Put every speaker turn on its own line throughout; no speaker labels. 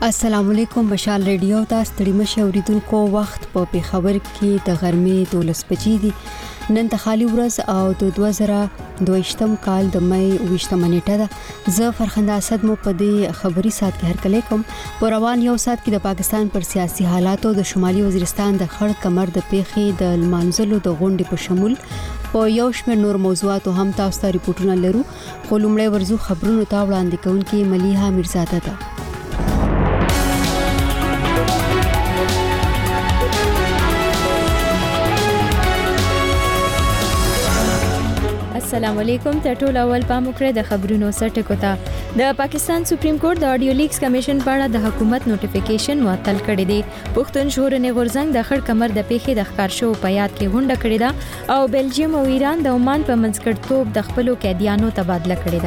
السلام علیکم مشال ریډیو تاسو ستړي مشه اوریدونکو وخت په پیښور کې د غرمې 12 بجې دي نن د خالي ورځ او د 2022م کال د مې 20 نیټه ده زه فرخنده اسد مو په دې خبري سات کې هرکلی کوم په روان یو سات کې د پاکستان پر سیاسي حالاتو د شمالي وزیرستان د خړ کمر د پیښې د المنزلو د غونډې په شمول په یو شمېر نور موضوعاتو هم تاسو ته ریپورتونه لرو خو لومړی ورزو خبرونو ته وړاندې کوونکې ملیحه میرزاده ده
السلام علیکم ته ټول اول پام وکړئ د خبرونو سرټکو ته د پاکستان سپریم کورټ د آډیو لیکس کمیشن په اړه د حکومت نوټیفیکیشن معطل کړی دی پښتون ژغورنې غورځنګ د خړ کمر د پیښې د ښکار شو په یاد کې غونډه کړې ده او بلجیم او ایران د عمان په منځګړیتوب د خپلو قیدیانو تبادله کړې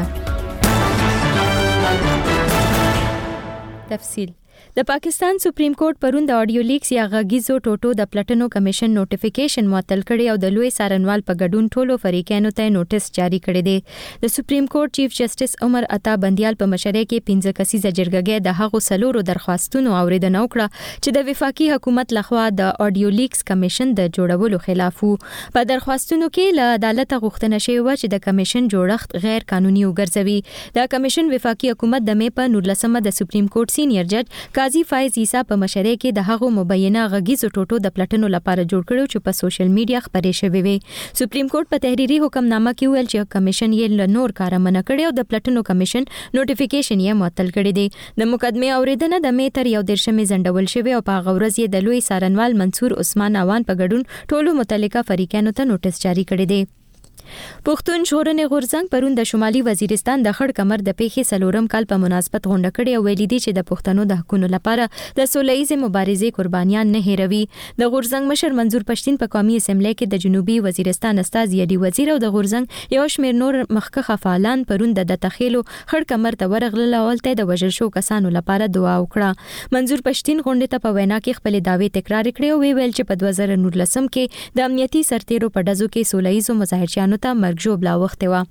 ده تفصیل د پاکستان سپریم کورټ پرون د آډیو لیکس یا غږیزو ټوټو د پلټنو کمیشن نوټیفیکیشن معطل کړی او د لوی څارنوال په ګډون ټولو فریقینو ته نوټیس جاری کړی دی د سپریم کورټ چیف جسټس عمر عطا بندیال په مشرۍ کې 15 کسیزه جرګه د هغو سلورو درخواستونو اوریدنه وکړه چې د وفاقي حکومت لخوا د آډیو لیکس کمیشن د جوړولو خلاف وو په درخواستونو کې له عدالت غوښتنه شوې و چې د کمیشن جوړښت غیر قانوني وګرځوي د کمیشن وفاقي حکومت د مې په 19مه د سپریم کورټ سینیئر جج قاضي فایز عیسی په مشرۍ کې د هغو مبینه غږیزو ټوټو د پلټنو لپاره جوړ کړو چې په سوشل میډیا خبرې شوې وي سپریم کورټ په تحریري حکمنامه کې ویل چې کمیشن یې نور کار منع کړی او د پلټنو کمیشن نوټیفیکیشن یې معطل کړی دی د مقدمې اوریدنه د مې تر 13 زندول شوی او په هغه ورځ یې د لوی څارنوال منصور عثمان اوان په ګډون ټولو متعلقه فریقینو ته نوټیس جاری کړی دی پښتون ژغورنې غورځنګ پرون د شمالي وزیرستان د خړ کمر د پیښې سلورم کال په مناسبت غونډه کړې او ویلي دي چې د پښتنو د حقوقو لپاره د سولهییزې مبارزې قربانیان نه هېروي د غورځنګ مشر منظور پښتين په قومي اسمبلی کې د جنوبي وزیرستان استاد یدي وزیر او د غورځنګ یو شمېر نور مخکخه فعالان پرون د تخیلو خړ کمر ته ورغلل او ته د وژل شو کسانو لپاره دعا وکړه منظور پښتين غونډه ته په وینا کې خپل دعوی تکرار کړې او ویل چې په 2019 کې د امنیتي سرتیرو په ډزو کې سولهییزو مظاهرچیانو ته مرګ ژوبله وخته و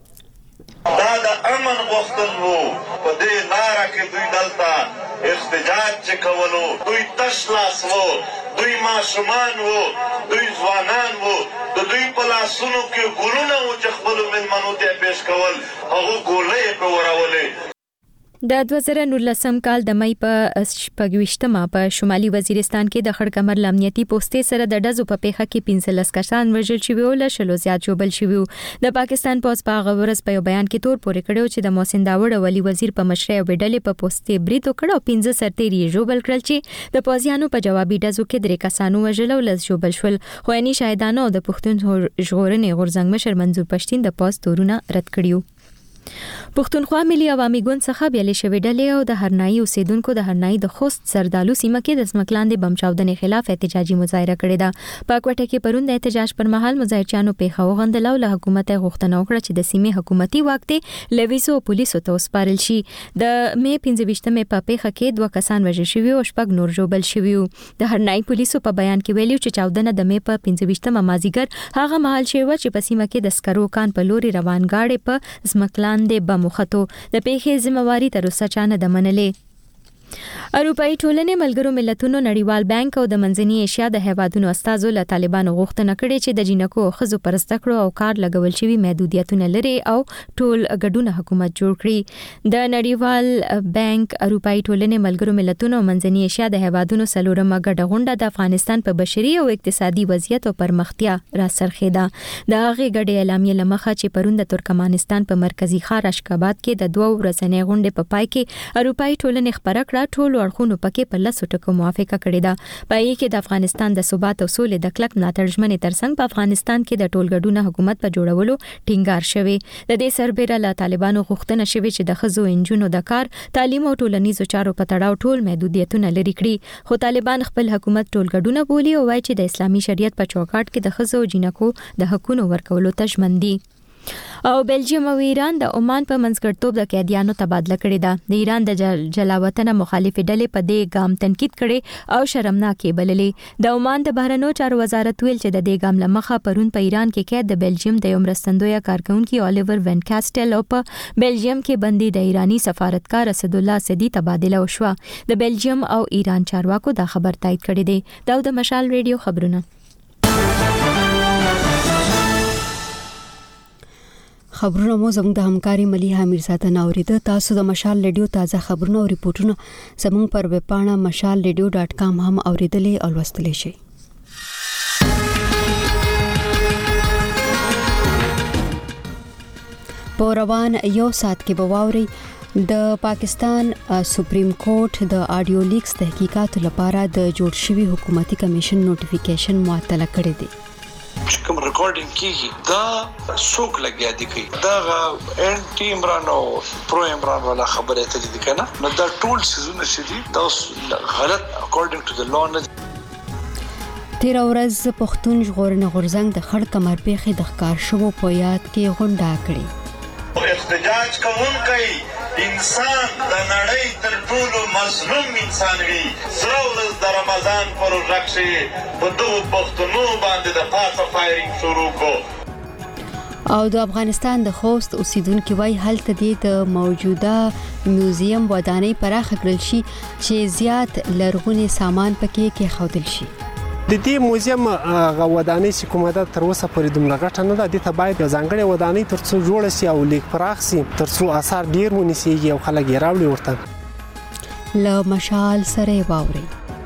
دا د امن غوښتل وو په دې لاره کې دوی دلته احتجاج چې کولو دوی تش لاس وو دوی ماشومان وو دوی ځوانان وو د دوی په لاسونو کې ګلونه وو چې خپلو مېلمنو ته پیش کول هغو ګولۍ یې پرې وراولې
د 2019 کال د مې په 28مه په شمالي وزیرستان کې د خړ کمر امنیتي پوسټې سره د ډزو په پیښه کې 15 کسان وژل شوي او له شلو زیات ژوبل شوي د پاکستان پولیس په هغه ورځ په یو بیان کې تور پورې کړو چې د محسن داوړ ولی وزیر په مشرۍ او ډلې په پوسټې برید وکړ او 15 سرتیري ژوبل کړل چې د پوځیانو په جوابي ډزو کې 3 کسانو وژل او لږ ژوبل شول خو اني شاهدانو د پښتون ژغورنې غورځنګ مشر منظور پښتين د پوز تورونه رد کړیو پښتونخوا ملي عوامي ګوند څخه بیل شوې ډلې او د هرنايي اوسیدونکو د هرنايي د خوست سردالو سیمه کې د ځمکلاندې بم چاودنې خلاف احتجاجي مظاهره کړې ده په کوټه کې پرون د احتجاج پر مهال مظاهرچیانو پیښه وغندله او له حکومت غوښتنه وکړه چې د سیمې حکومتي واک ته لويسو پولیسو ته وسپارل شي د مې 15مه په پیښه کې 2 کسان وژل شوي او 6 نور ژوبل شوي د هرنايي پولیسو په بیان کې ویلي چې چاودنه د مې په 15مه مازیګر هغه مهال شوه چې په سیمه کې د سکرو کان په لوري روان گاډي په ځمکلاندې مخته د پیښې ذمہواری تر اوسه چا نه ده منلې اروپאי ټولنې ملګرو ملتونو نړیوال بانک او د منځنۍ ایشیا د هیوادونو استازو له طالبانو غوښتنه کړې چې د جنکو او ښځو پر زده کړو او کار لګول شوي محدودیتونه لري او ټول ګډونه حکومت جوړ کړي د نړیوال بانک اروپאי ټولنې ملګرو ملتونو منځنۍ ایشیا د هیوادونو سلورمه ګډه غونډه د افغانستان په بشري او اقتصادي وضعیت او پرمختیا را سرخېده د هغې ګډې اعلامیې لمخه چې پرون د ترکمنستان په مرکزی ښار اشکاباد کې د 2 ورځنۍ غونډې په پای کې اروپאי ټولنې خبره کړه ټول اړخونو پکې په لاسو ټکو موافقه کړې ده په یوه کې د افغانستان د ثبات او سولې د کلک ملاتړ ژمنې ترڅنګ په افغانستان کې د ټولګډونه حکومت په جوړولو ټینګار شوی د دې سربېره له طالبانو غوښتنه شوې چې د ښځو انجونو د کار تعلیم او ټولنیزو چارو په تړاو ټول محدودیتونه لري کړي خو طالبان خپل حکومت ټولګډونه بولي او وایي چې د اسلامي شریعت په چوکاټ کې د ښځو او جنکو د حقوقو ورکولو ته ژمن دي او بلجیم او ایران د عمان په منځګړیتوب د قیدیانو تبادله کړې ده. د ایران د جلاوطن مخالفې ډلې په دې ګام تنقید کړي او شرمناکې بللې. د عمان د بهرنیو چارو وزارت ویل چې د دې ګام لمخه پرون په ایران کې قید د بلجیم د یو مرستندویه کارکونکي الیور وین کاسټل او په بلجیم کې بندي د ایرانی سفارتکار اسد الله سدی تبادله وشوه. د بلجیم او ایران چارواکو دا خبر تایید کړی دی. دا د مشال ریډیو خبرونه.
خبرونه مو زموږ د همکاري مليحه میرزاده ناوریده. تاسو د مشال ریډیو تازه خبرونه او ریپورتونه زموږ پر ویب پاڼه mashalradio.com هم اوریدلې او لوستلې شئ. په روان یو ساعت کې به واوري د پاکستان سپریم کورټ د آډیو لیکس تحقیقاتو لپاره د جوړ شوی حکومتي کمیشن نوټیفیکیشن معطل کړی دی.
کوم ریکارډینګ کیږي دا څوک لګیا دي کوي دا انټي عمران او پرو عمران والا خبره ته دي کنه نو دا ټول سيزونه شدي دا غلط اکورډینګ ټو د لا نه.
تیر ورځ پښتون ژغورنه غورځنګ د خړ کمر پیخي د ښکار شوو په یاد کې غونډه کړې.
احتجاج کوونکی انسان د نړۍ تر ټولو مظلوم انسان وي. سره ورځ د رمضان پر ورځ کې په دغو پښتنو باندې د پاسه فایرینګ شروع کو.
او د افغانستان د خوست اوسیدونکو وای هلته د موجوده میوزیم ودانۍ پراخه کړل شي چې زیات لرغونی سامان پکې کې خودل شي.
د دې موزیم ودانۍ چې کومه ده تر اوسه پورې دومره غټه نه ده. د ته باید ځانګړې ودانۍ ترڅو جوړ شي او لیک پراخ شي ترڅو آثار ډیر ونیسيږي او خلک یې راوړي ورته.
له مشال سره واوري.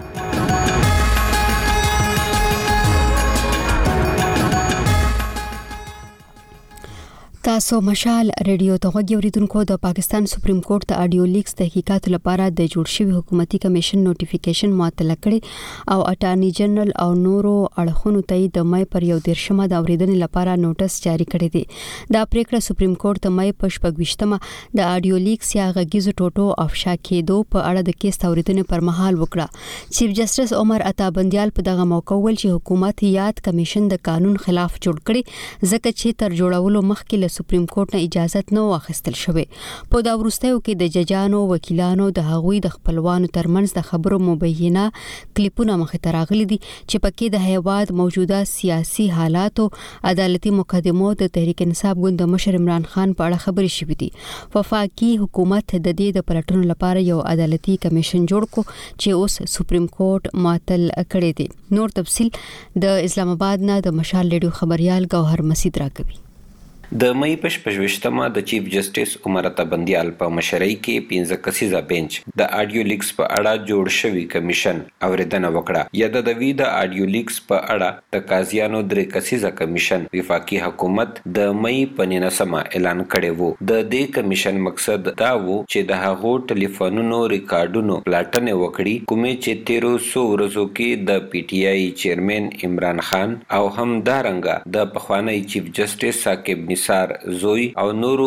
تاسو مشال ریډیو ته غوږی اوریدونکو. د پاکستان سپریم کورټ د آډیو لیکس تحقیقات لپاره د جوړ شوی حکومتي کمیشن نوټیفیکیشن معطل کړي او اټارنی جنرال او نورو اړخونو ته د مې پر 11مه د اوریدنې لپاره نوټس جاری کړی دی. دا پریکړه سپریم کورټ د مې په 26مه د آډیو لیکس یا غږیزو ټوټو افشا کېدو په اړه د کیس اوریدنې پر مهال وکړه. چیف جسټس عمر عطا بندیال په دغه موقع ول چې حکومت یاد کمیشن د قانون خلاف جوړ کړي ځکه چې تر جوړولو مخکې سپریم کورټ نه اجازه نه واخیستل شوې. په دا وروستیو کې د ججانو وکیلانو د هغوی د خپلوانو ترمنځ د خبرو مبینه کلیپونه مخې ته راغلي دي چې پکې د هیواد موجوده سیاسي حالاتو عدالتي مقدمو د تحریک انصاف ګوند مشر عمران خان په اړه خبرې شوې دي. وفاقي حکومت د دې د پلټنو لپاره یو عدالتي کمیشن جوړ کو چې اوس سپریم کورټ معطل کړی دی. نور تفصيل د اسلام آباد نه د مشال ریډیو خبريال گوهر مسعود راکوي.
د مې په 26مه د چیف جسټس عمر عطا بندیال په مشرۍ کې 15 کسیزه بنچ د آډیو لیکس په اړه جوړ شوی کمیشن اوریدنه وکړه. یا د آډیو لیکس په اړه د قاضیانو 3 کسیزه کمیشن وفاقي حکومت د مې په 19مه اعلان کړی وو. د دې کمیشن مقصد دا وو چې د هغو ټلیفونونو ریکارډونو پلاټنه وکړي کومې چې 1300 ورځو کې د پی ټی آی چیرمن عمران خان او هم دارنګه د پخوانی چیف جسټس ثاقب سار زوی او نورو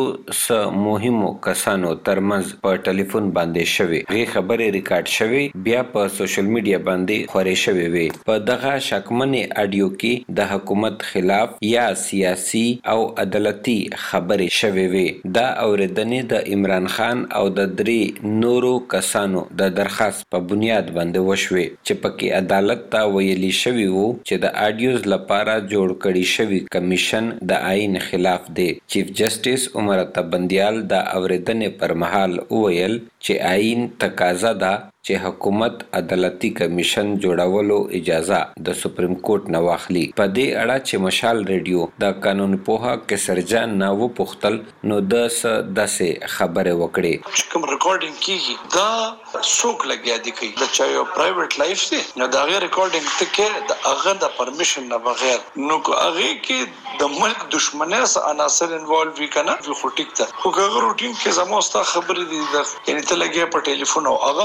مهمو کسانو ترمنځ په ټلیفون باندې شوی. غي خبرې ریکارډ شوی بیا په سوشل میډیا باندې خوري شوی وي. په دغه شکمنې اډیو کې د حکومت خلاف یا سیاسي او عدالتي خبرې شوی وي. دا اوریدنې د عمران خان او د 3 نورو کسانو د درخواست په بنیاد باندې وشوي چې پکې عدالت ته ویلي شوی وو چې د اډیوز لپاره جوړ کړي شوی کمیشن د آئین خلاف دی. چیف جسټس عمر عطا بندیال د اوریدنې پر مهال وویل چې آئین تقاضا ده چې حکومت عدالتي کمیشن جوړولو اجازه د سپریم کورټ نه واخلي. په دې اړه چې مشال ریډیو د قانون پوها کسرجان ناو پختل نو د داسې خبره وکړي.
کوم ریکارډینګ کیږي دا څوک لګیا دي کوي د چا یو پرایویټ لایف دی نو دا غیر ریکارډینګ ته کې د هغه د پرمیشن نه بغیر نو هغه کې د ملک دشمنه عناصر انوالو وی کنه خو ټیک ده خو هغه روټین کې زموږه خبرې دي یعنی ته لګیا په ټلیفون او هغه ته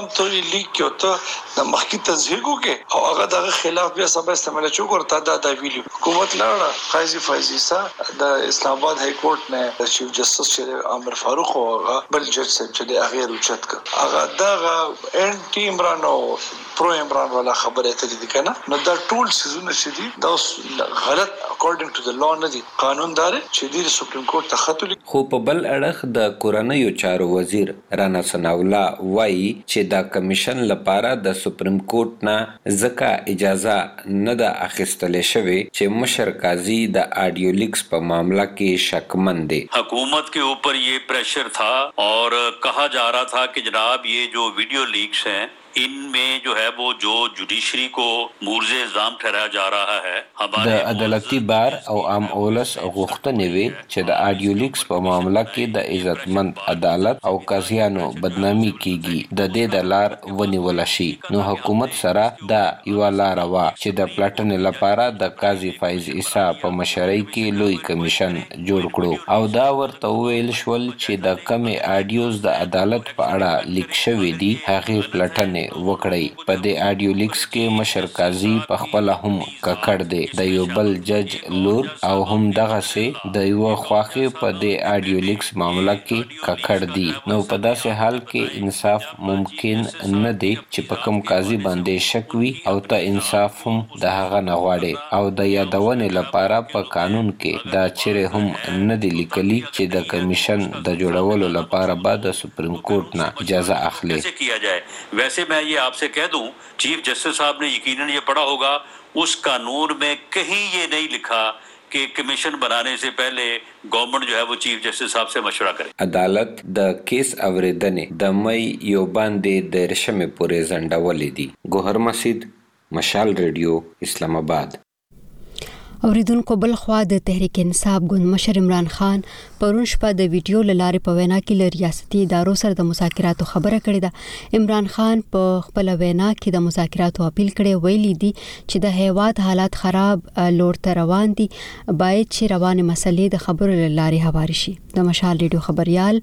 لیگ کې ته د مخکې تصدیق وکړي او هغه دغه خلاف بیا سبا استعمال چوک ورته دا ویلو حکومت لاړه قاضي فایزیسا د اسلام آباد های کورټ نه چیف جسټس چې عامر فاروق او بل جج صاحب چې هغه روچت کړ هغه دغه انټي عمران او پرو عمران والا خبره ته دي کنه نو دا ټول سيزونه چې دي دا غلط اکورډینګ ټو د لا نه دي قانوندار چې د سپریم کورټ ته خطو
خو په بل اړخ د کورنیو چارو وزیر رانا ثناءالله وایي چې دا کمیشن لپاره د سپریم کورټ نه ځکه اجازه نه ده اخیستل شوې چې مشر قاضي د آډیو لیکس په معاملہ کې شکمن دي
حکومت के ऊपर ये प्रेशर था और कहा जा रहा था कि जनाब ये जो वीडियो लीक्स हैं इनमें जो है वो जो जुडिशरी को मूर्ज़ इल्जाम ठहराया जा रहा है
د عدالتي بار او عام اولس غوښتنې وي چې د آډیو لیکس په معاملہ کې د عزتمند عدالت او قاضیانو بدنامي کیږي د دې د لار ونیول شي نو حکومت سره دا یو لار وا چې د پلاټن لپاره د قاضي فایز عیسی په مشرۍ کې لوی کمیشن جوړ کړو او دا ورته ویل شول چې د کمې آډیوز د عدالت په اړه لیک شوی دي هغه پلاټن وکړی په دې آډیو لیکس کې مشر قاضي په خپل هم ککړ دی د یو بل جج لور او هم دغه سي د یو خواخې په دې آډیو لیکس معاملہ کې ککړ دی نو په داسې حال کې انصاف ممکن نه دی چې په کوم قاضي باندې شک وي او ته انصاف هم د هغه نه غواړي او د یادونې لپاره په قانون کې دا چیرې هم نه دی لیکلي چې د کمیشن د جوړولو لپاره بعد سپریم کورټ نه اجازه اخلي
वैसे मैं ये आपसे कह दूं चीफ जस्टिस साहब ने यकीनन ये पढ़ा होगा उस कानून में कहीं ये नहीं लिखा कि कमीशन बनाने से पहले गवर्नमेंट जो है वो चीफ जस्टिस साहब से मशवरा करे
عدالت د کیس اوریدنې د مې یو باندې د رشمه پورې ځنډولې دي ګوهر مسجد مشال ریډیو اسلام آباد
اوریدونکو بل خوا د تحریک انصاف ګوند مشر عمران خان پرون شپه د ویډیو لاره په وینا کې ل ریاستي ادارو سره د مذاکراتو خبره کړې ده عمران خان په خپل وینا کې د مذاکراتو اپیل کړي ویلي دي چې د هیواد حالات خراب لور ته روان دي باید چې روانه مسلې د خبرو لاره هواري شي د مشال ریډیو خبريال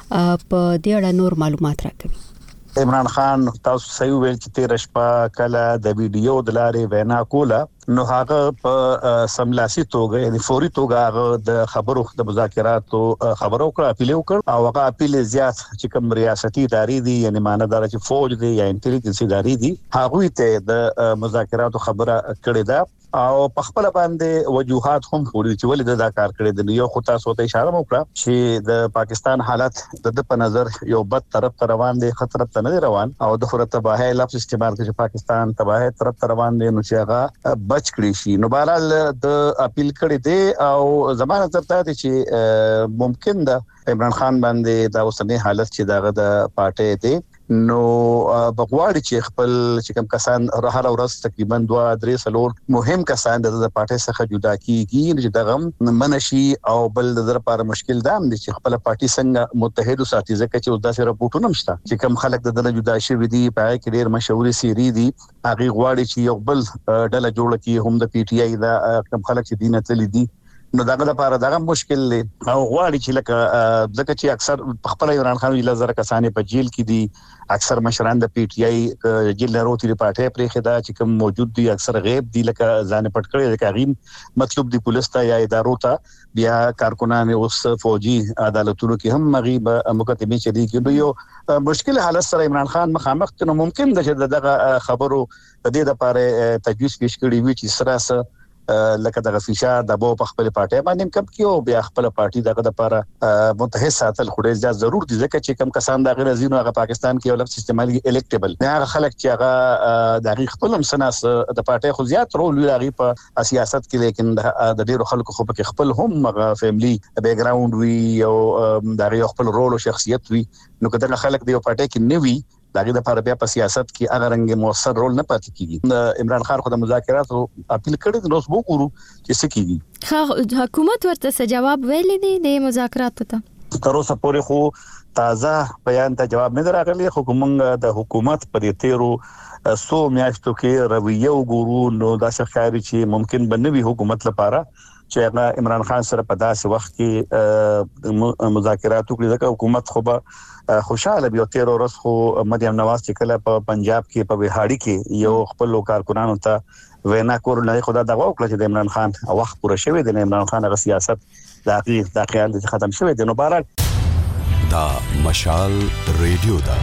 په دې اړه نور معلومات راکوي
عمران خان تاسو صحیح ویل چې 13 شپه کله د ویډیو د لارې وینا کوله نو هغه په سملاسي توګه یعنی فوري توګه هغه د خبرو د مذاکراتو خبرو کړه اپیل وکړ او هغه اپیل زیات چې کوم ریاستي ادارې دي یعنی ماندار چې فوج دي یا انټيليجنس ادارې دي هغه ته د مذاکراتو خبره کړې ده او په خپل باندې وجوهات هم خوري چې ولې دا کار کړی دی یو خو تاسو ته اشاره وکړه چې د پاکستان حالت د په نظر یو بد طرف ته روان دي خطر ته نه روان او د خورت تباہی لفظ استعمال کوي چې پاکستان تباہی طرف ته روان دي نو چې هغه بچ کړی شي نو بهرحال د اپیل کړی دی او زمانه ترته دي چې ممکن ده عمران خان باندې دا اوسنی حالت چې دغه د پارټي دی نو بغواړي چې خپل چې کوم کسان هر ورځ تقریبا 2-3 سلور مهم کسان د پارټي څخه جدا کیږي چې دغه منشي او بل د لپاره مشکل ده چې خپل پارټي څنګه متحد ساتي ځکه چې داسې راپورټونه مشته چې کوم خلک د دنه جدا شوی دي په کې ډېر مشهوري سيري دي هغه غواړي چې یو بل ډله جوړ کړي هم د پی ټی آی دا کوم خلک چې دینه تل دي نو دغه لپاره دغه مشکل دی او غواړي چې لکه ځکه چې اکثر خپل عمران خان ویل زره کسانې په جیل کې دي اکثر مشران د پی ټی آی جیل نه روتي پارټي پرې خدا چې کوم موجود دي اکثر غیب دي لکه ځان پټ کړي لکه غیم مطلب دی پولیس ته یا ادارو ته بیا کارکونان اوس فوجي عدالتونو کې هم مغيب مقدمه چلی کې یو مشکل حالت سره عمران خان مخامخ نو ممکن ده چې دغه خبرو د دې لپاره تجویز پیش کړي وي چې سره لکه دغه فشار د بو په خپل پارټي باندې کم کیو بیا خپل پارټي دغه لپاره متحد ساتل خو ډېر ضرور دي ځکه چې کم کسان دغه رزینو هغه پاکستان کې ولف استعمالي الکټیبل نه هغه خلک چې هغه دغه خپل هم سناس د پارټي خو زیات رول لري په سیاست کې لیکن د ډېرو خلکو خو په خپل هم فیملی بیک گراوند وی او دغه خپل رول او شخصیت وی نو کله خلک د پارټي کې نیوي دغه د لپاره بیا په سیاست کې هغه رنګ موثر رول نه پاتې کیږي عمران خان خو د مذاکراتو اپیل کړی نو اوس وګورو چې څه کیږي
حکومت ورته جواب ویلی دی د مذاکراتو ته
تر اوسه پورې خو تازه بیان ته جواب نه راغلی خو کومه د حکومت په دې تیرو سو میاشتو کې رویه وګورو نو دا ښکاري چې ممکن بنوي حکومت لپاره چې عمران خان سره په داسې وخت کې مذاکرات وکړي ځکه حکومت خو به خوشاله بیا 13 ورځ خو مریم نواز چې کله په پنجاب کې په وهاړي کې یو خپل کارکونانو ته وینا کول نه خدا دغه وکړه چې د عمران خان وخت پوره شوی دی عمران خان غو سیاست د خیال د ختم شوی دی نو بهر
دا مشال ریډیو دا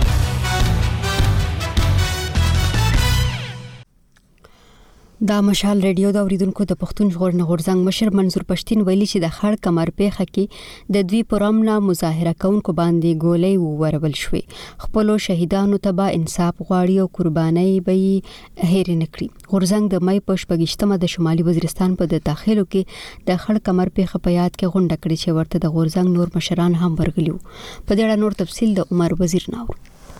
دا مشال ریډیو دا اوریدونکو د پښتون ژغورنې غورځنګ مشر منظور پښتين ویلي چې د خړ کمر پیخه کې د دوی پرامنا مظاهره کوونکو باندې ګولۍ ورول شوې خپل شهیدانو ته به انصاف غواړي او قرباني به هېر نه کړي غورځنګ د مې په 28مه د شمالي وزیرستان په د داخلو کې د خړ کمر پیخه په یاد کې غونډه کړې چې ورته د غورځنګ نور مشران هم ورغلیو په دې اړه نور تفصیل د عمر وزیر ناور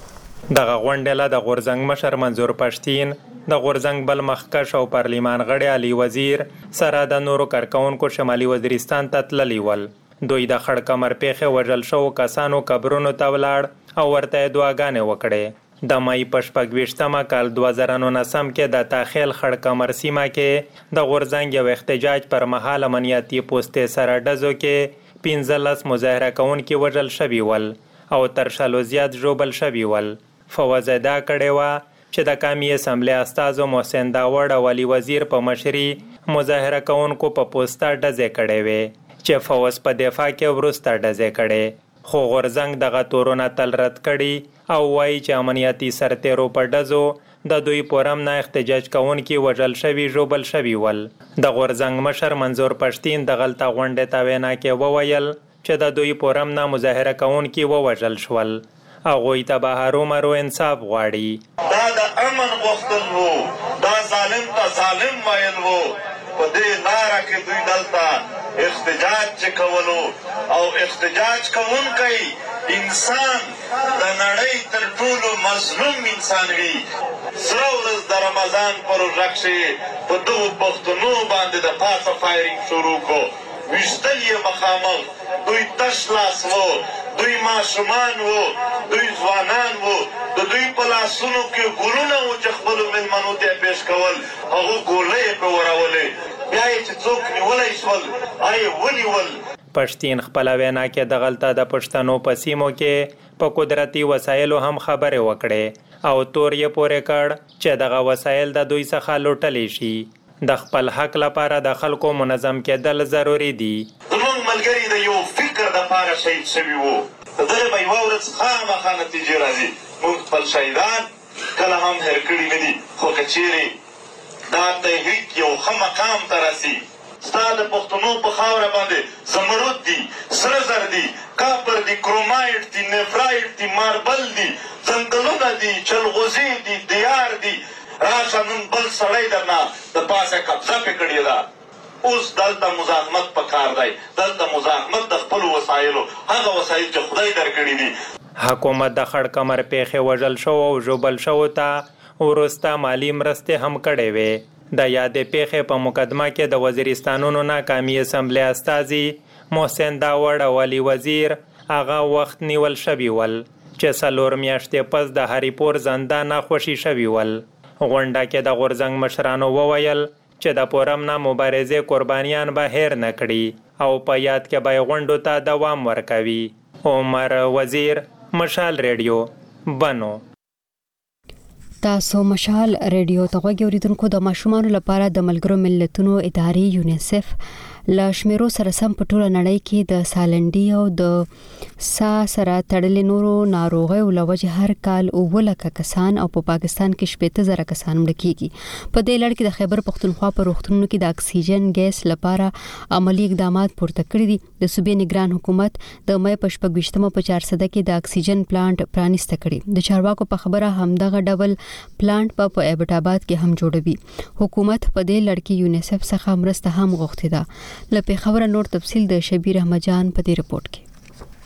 دغه غونډه له د غورځنګ مشر منظور پښتين د غورځنګ بل مخکښ او پارلیمان غړي علي وزیر سره د نورو کارکونکو شمالي وزیرستان ته تللی ول دوی د خړ کمر پیخه وژل شو کسانو قبرونو ته ولاړ او ورته دعاګانې وکړې د مې په 28مه کال 2019 کې د تاخیل خړ کمر سیمه کې د غورځنګ یو احتجاج پر مهال امنیتي پوسټ سره ډزو کې 15 مظاهره کوونکي وژل شوي ول او تر شلو زیات ژوبل شوي ول فوزدا کړي وا چې د قومي اسمبلی استازو محسن داوړ او علي وزیر په مشري مظاهره کوونکو په پوسټر ډزې کړې وې چې فوز په دفاع کې ورسته ډزې کړې خو غورځنګ دغه تورونه تل رد کړي او وایي چې امنیتي سرتیرو په ډزو د دوی پورم نه احتجاج کوونکي وژل شوي ژوبل شوي ول د غورځنګ مشر منظور پښتين د غلطه غونډه تا وینا کې وویل چې د دوی پورم نه مظاهره کوونکي وژل شول هغوی ته به هرومرو انصاف غواړي
دا د امن غوښتل وو دا ظالم ته ظالم ویل وو په دې لاره کې دوی دلته احتجاج چې کولو او احتجاج کوونکی انسان د نړۍ تر ټولو مظلوم انسان وي سره ورځ د رمضان په روژه کښې په دغو پښتنو باندې د پاسه فایرینګ شروع کړو ویشتل یې مخامخ دوی تش لاس وو دوی ماشومان وو دوی ځوانان وو د دوی په لاسونو کې ګلونه وو چې خپلو مېلمنو ته یې پیش کول هغو ګولۍ یې پرې ورولې بیا یې چې څوک نیولی شول یې ونیول
پښتين خپله وینا کې د غلطه د پښتنو په سیمو کې په قدرتي وسایلو هم خبرې وکړې او تور یې پورې کړ چې دغه وسایل د دوی څخه لوټلی شي د خپل حق لپاره د خلکو منظم کېدل ضروري دي
زموږ ملګري د یو فکر دپاره شهید شوي وو د دغې به یوه ورځ خامخا نتیجې راځي موږ خپل شهیدان کله هم هېر کړي نه دي خو که چیرې دا تحریک یو ښه مقام ته راسي ستا د پښتنو په خاوره باندې زمرد دي سره زر دي کاپر دي کرومایټ دي نفرایټ دي ماربل دي ځنګلونه دي چلغوزي دي دیار دي راشه نن بل سړی درنه د پاسه قبضه پې کړې ده اوس دلته مزاحمت پکار دی دلته مزاحمت د خپلو وسایلو هغه وسایل چې خدای درکړي دي
حکومت د خړ کمر پیښې وژل شو او ژوبل شو ته وروسته مالی مرستې هم کړې وې د یادې پیښې په مقدمه کې د وزیرستانونو نه قومي اسمبلی استازي محسن داوړ او علي وزیر هغه وخت نیول شوي ول چې 4 میاشتې پس د هریپور زندان نه خوشي شوي ول غونډه کې د غورځنګ مشرانو وویل چې د پورم نه مبارزې قربانیان به هېر نه کړي او په یاد کې به غونډو ته دوام ورکوي عمر وزیر مشال ریډیو بنو
تاسو مشال ریډیو ته غوږی اوریدونکو د ماشومانو لپاره د ملګرو ملتونو ادارې یونیسف لا شمیرو سره سم په ټوله نړۍ کې د سالنډي او د سره تړلې نورو ناروغیو لوجه هر کال 9 کسان او په پاکستان کې 70,000 کسان مړ کیږي په دې لړ کې د خیبر پختونخوا په روغتونونو کې د اکسیجن ګیس لپاره عملی اقدامات پورته کړی دي د صوبې نگران حکومت د مې په 28مه په 400 کې د اکسیجن پلانټ پرانیسته کړی د چارواکو په خبره همدغه ډبل پلانټ په ایبټ آباد کې هم جوړوي حکومت په دې لړ کې یونیسف څخه مرسته هم غوښتي ده لپاره خبره نور تفصیل د شبیر احمد جان په دې رپورت کې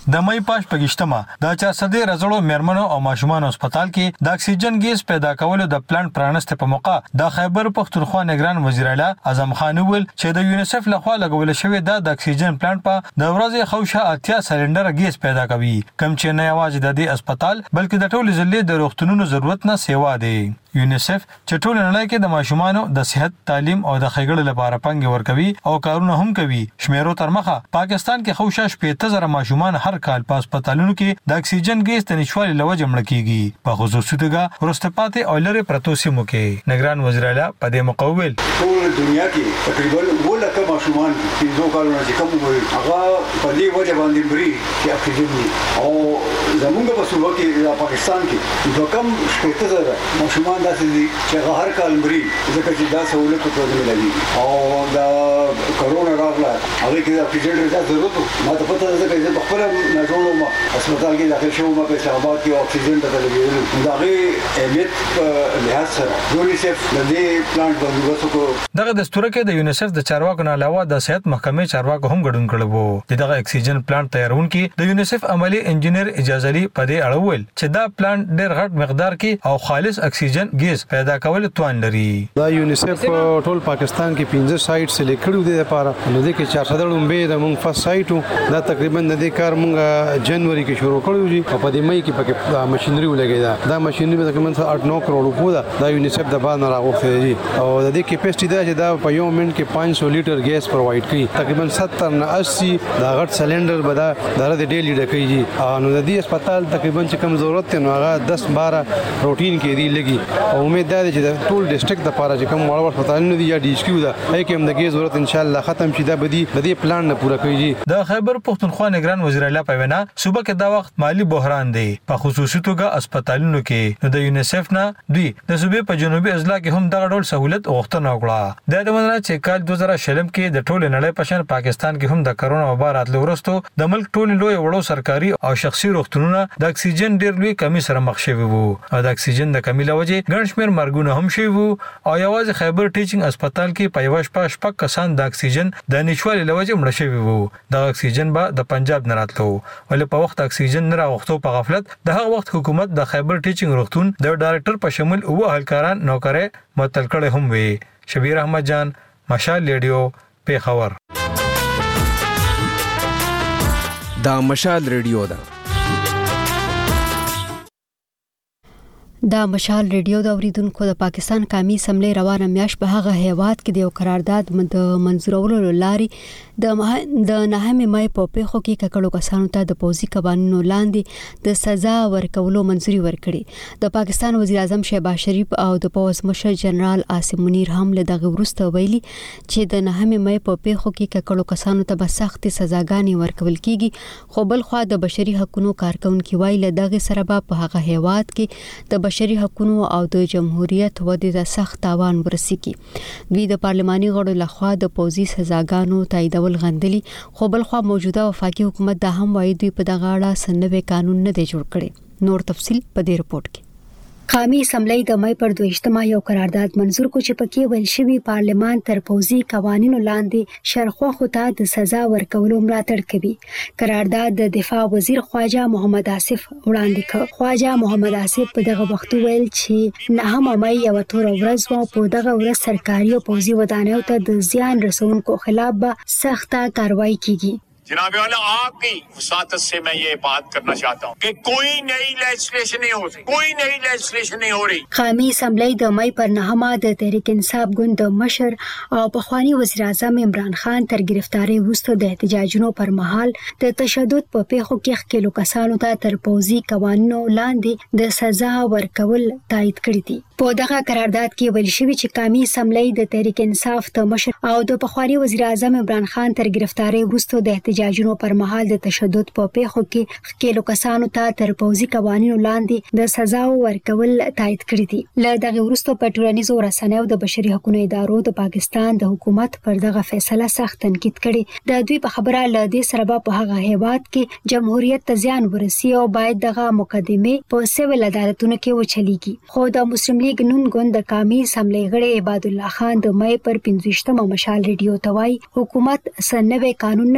د مې پاش پګشتما د 400 رزړو مرمنو او ماشومان هسپتال کې د اکسیجن ګیس پیدا کولو د پلان پرانسته په موقع د خیبر پختونخوا نگران وزیر اعلی اعظم خان ویل چې د یونیسف لخوا لګول شوی د اکسیجن پلانټ په د ورځې خوشه 80 سلندر ګیس پیدا کوي کم چې نه یوازې د دې هسپتال بلکې د ټولو ضلع د روغتونونو ضرورت نه سیوا دی یونیسف چې ټول نړۍ کې د ماشومانو د صحت تعلیم او د خېګړې لپاره پنګ ورکوي او کارونه هم کوي شمیرو تر مخه پاکستان کې خوشا 70,000 ماشومان هر کال په هسپتالونو کې د اکسیجن ګیس د نشوالي لوجه مړ کیږي په خصوصي توګه ورستپاتې او لری پرتو سیمو کې نگران وزیر اعلی په دې مقابل
ټول دنیا کې تقریبا ولکه ماشومان چې دوه کالونه چې کوم وي هغه په دې وجه باندې مري چې اکسیجن دي او زمونږ په صوبه کې د پاکستان کې د کم 70,000 ماشومان داسې دي چې هر کال مري ځکه چې دا سہولت په توګه ملي او دا کرونا راغله هغه کې د اکسیجن ضرورت ما ته پته ده چې په خپل ناجوړو ما هسپتال کې داخل شوم په اسلامآباد کې اکسیجن ته لګیدل دا غي اهمیت په لحاظ سره یونیسف د دې پلانټ بندوبست کو
دغه دستور کې د یونیسف د چارواکو نه علاوه د صحت محکمې چارواکو هم ګډون کړي وو دغه اکسیجن پلانټ تیارون کې د یونیسف عملی انجینر اجازه لري په دې اړه ویل چې دا پلانټ ډېر غټ مقدار کې او خالص اکسیجن ګیس پیدا کول توان لري
دا یونیسف ټول پاکستان کې 15 سایټ سلیکټ کړو دي لپاره نو د کې 400 لومبه د مونږ فرست سایټو دا تقریبا د دې کار مونږ جنوري کې شروع کړو جی او په دې مې کې پکې ماشينري ولګیدا دا ماشينري به تقریبا 8-9 کروڑ روپیه دا یونیسف د باندې راغوښته دي او د دې کیپاسټي دا چې دا په یو منټ کې 500 لیټر ګیس پرووايډ کوي تقریبا 70 نه 80 دا غټ سلندر به دا د ډیلی ډکېږي نو د دې هسپتال تقریبا چې کم ضرورت ته نو هغه 10-12 روټین کې دی لګي او امید ده چې د ټول ډیسټریکټ لپاره چې کوم وړ هسپتالونه دي یا ډي ایچ کیو ده هي کې هم د ګیس ضرورت ان شاء الله ختم شي دا بدی د دې پلان نه پوره کیږي
د خیبر پختونخوا نگران وزیر اعلی په وینا صوبه کې دا وخت مالی بحران دی په خصوصي توګه هسپتالونو کې نو د یونیسف نه دوی د صوبې په جنوبي اضلاع کې هم دغه ډول سہولت غوښتنه وکړه د دې معنی چې کال 2020 کې د ټول نړۍ په شان پاکستان کې هم د کرونا وبا راتلو وروسته د ملک ټول لوی وړو سرکاري او شخصي روغتونونه د اکسیجن ډېر لوی کمی سره مخ شوي وو او د اکسیجن د کمی لوجه ګڼ شمېر مرګونه هم شوي وو او یوازې خیبر ټیچینګ هسپتال کې په یو شپه کسان د اکسیجن د نشوالي لوجه مړ شوي وو د اکسیجن به د پنجاب نه راتلو ولې په وخت اکسیجن نه راغښتو په غفلت د هغه وخت حکومت د خیبر ټیچینګ روغتون د ډایرکټر په شمول او اهلکاران نوکرې معطل کړي هم وي شبیر احمد جان مشال ریډیو پیښور
دا مشال ریډیو ده
دا مشال ریډیو د اوریدونکو د پاکستان قومي اسمبلی روانه میاش په هغه هیواد کې د یو قرارداد د منظورولو لاري د نهمې مې په پیښو کې ککړو کسانو ته د پوزي قوانینو لاندې د سزا ورکولو منځوري ورکړي د پاکستان وزیر اعظم شهباز شریف او د پوز مشر جنرال عاصم منیر هم له دغه ورسته ویلي چې د نهمې مې په پیښو کې ککړو کسانو ته به سخت سزاګانې ورکول کیږي خو بل خو د بشري حقوقو کارکونکو ویل دغه سره په هغه هیواد کې د بشري حقوقو او د جمهوریت ودې د سخت تاوان ورسېږي دوی د پارلماني غړو لخوا د پوزي سزاګانو تاییدول غندلي خو بل خو موجوده وفاقي حکومت د هم وایي دوی په دغه اړه سنوي قانون نه دی جوړ کړی نور تفصيل په دې رپورت کې قومي اسمبلی د مې پر 22 یو قرارداد منظور کو چې پکې ویل شوی پارلمان تر پوزي قوانینو لاندې شرخوا خطا د سزا ورکولو ملاتړ کوي قرارداد د دفاع وزیر خواجه محمد آصف وړاندې کړ خواجه محمد آصف په دغه وخت ویل چې نه هم مې یو تور ورځ و په دغه ورځ سرکاري او پوزي ودانیو ته د زیان رسونکو خلاف به سخته کاروایی کیږي
जनाब वाला आपकी वसातत से मैं ये बात करना चाहता हूँ कि कोई नई लेजिस्लेशन नहीं हो रही कोई नई लेजिस्लेशन नहीं हो रही
قومي اسمبلی د مې پر 9 د تحریک انصاف ګوند مشر او پخوانی وزیر اعظم عمران خان تر گرفتاری وروسته د احتجاجونو پر مهال د تشدد په پیښو کې خکلو کسانو ته تر پوزي قوانینو لاندې د سزا ورکول تایید کړی دي په دغه قرارداد کې ویل شوی چې قومي اسمبلی د تحریک انصاف د مشر او د پخوانی وزیر اعظم عمران خان تر گرفتاری وروسته د احتجاجونو پر مهال د تشدد په پیښو کې خکلو کسانو ته تر پوزي قوانینو لاندې د سزا ورکول تایید کړی دي له دغه وروسته په ټولنیزو رسنیو د بشري حقوقو ادارو د پاکستان د حکومت پر دغه فیصله سخت تنقید کړي د دوی په خبره له دې سره په هغه هیواد کې جمهوریت ته زیان ورسي او باید دغه مقدمه په سیول عدالتونو کې وچلیږي خو د مسلم لیگ نون ګوند د قومي اسمبلی غړي عباد الله خان د مې پر 15مه مشال ریډیو توای حکومت سنوي قانون نه دی جوړ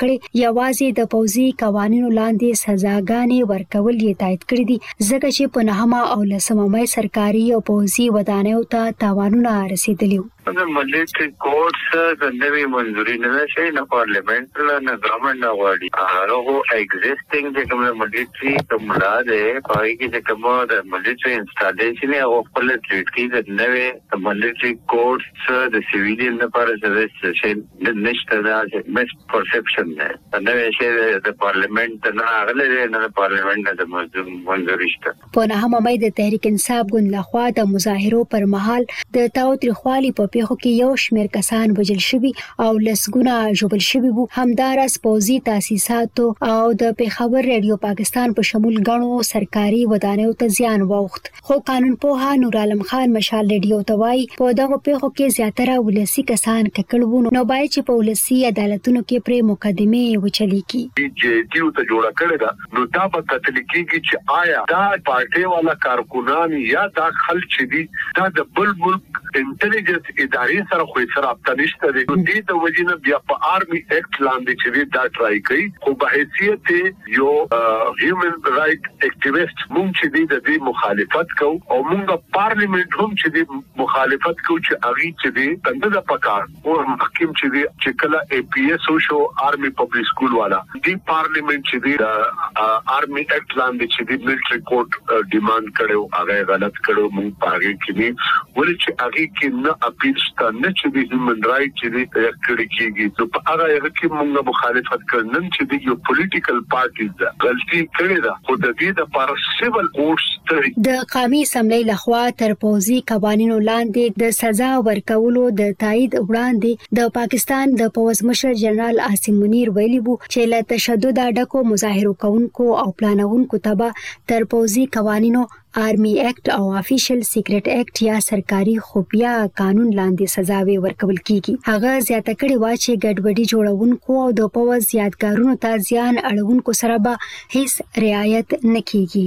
کړي. یوازې د پوځي قوانینو لاندې سزاګانې ورکول یې تایید کړی دي ځکه چې په 9 او 10 مې سرکاري او پوځي ودانیو ته تاوانونه رسیدلي.
د ملټری کوډز د نوې منځوري نه شي نه پارلیمنت نه ګورنمنت نه غواړي هغه ایگزیسټینګ د کوم ملټری کومه ده پای کې د کومه د ملټری انسټالیشن او خپل ټریټ کې د نوې ملټری کوډز د سیویلین لپاره د شي نشته د مس پرسپشن نه نوې شي د پارلیمنت نه غلې نه پارلیمنت نه د منځوري شته.
په 9 مې د تحریک انصاف ګوند لخوا د مظاهرو پر مهال د تاوتریخوالي په پیښو کې یو شمېر کسان وژل شوي او لسګونه ژوبل شوي وو. همداراز پوځي تاسیساتو او د پیښور ریډیو پاکستان په شمول غنو سرکاري ودانیو ته زیان واوښت. خو قانون پوها نور عالم خان مشال ریډیو ته وایي په دغه پیښو کې زیاتره ولسی کسان ککړ وو نو باید چې په ولسی عدالتونو کې پرې مقدمه وچلي کی.
دیو ته جوړه کړی دا نو دا په کتل کېږي چې آیا دا پارټي والا کارکونان یا دا خلک دي دا د بل ملک انټيليجنس ادارې سره خو سره اپتنشته دي. دې د وجینه بیا په آرمي ایکټ لاندې چې دا ټرای کوي خو په حیثیت یو هیومن رائټ اکټیویسټ مونږ چې د دې مخالفت کوو او مونږ پارلیمنت هم چې د مخالفت کوو چې اغي چې د تند پکار او محکم چې کله اي پي اس او شو آرمي پبلک سکول والا دې پارلیمنت چې د آرمي ایکټ لاندې چې د ملټری کوډ ډیماند کړو هغه غلط کړو مونږ پاره کې ولې چې اغي کې نه اپیل شته نه چې د هیومن رائټ چې د کړي کېږي نو په هغه کې موږ مخالفت کوو چې د یو پولیټیکل پارټیز غلطي کړې ده خو د دې لپاره سیول کورټس
د قومي اسمبلی لخوا تر پوځي قوانینو لاندې د سزا ورکولو د تایید وړاندې د پاکستان د پوځ مشر جنرال عاصم منیر ویلي وو چې له تشدد ډکو مظاهرو کوونکو او پلانونکو تبع تر پوځي قوانینو آرمي ایکټ او افیشل سیکریټ ایکټ یا سرکاري خفیه قانون لاندې سزاوي ورکول کیږي. هغه زیاته کړي وا چې ګډوډي جوړونکو او د پوځ یادګارونو ته زیان اړونکو سره به هیڅ رعایت نه کیږي.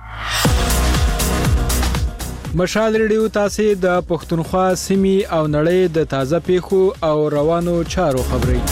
مشال ریډیو تاسو د پښتونخوا سیمې او نړۍ د تازه پیښو او روانو چارو خبري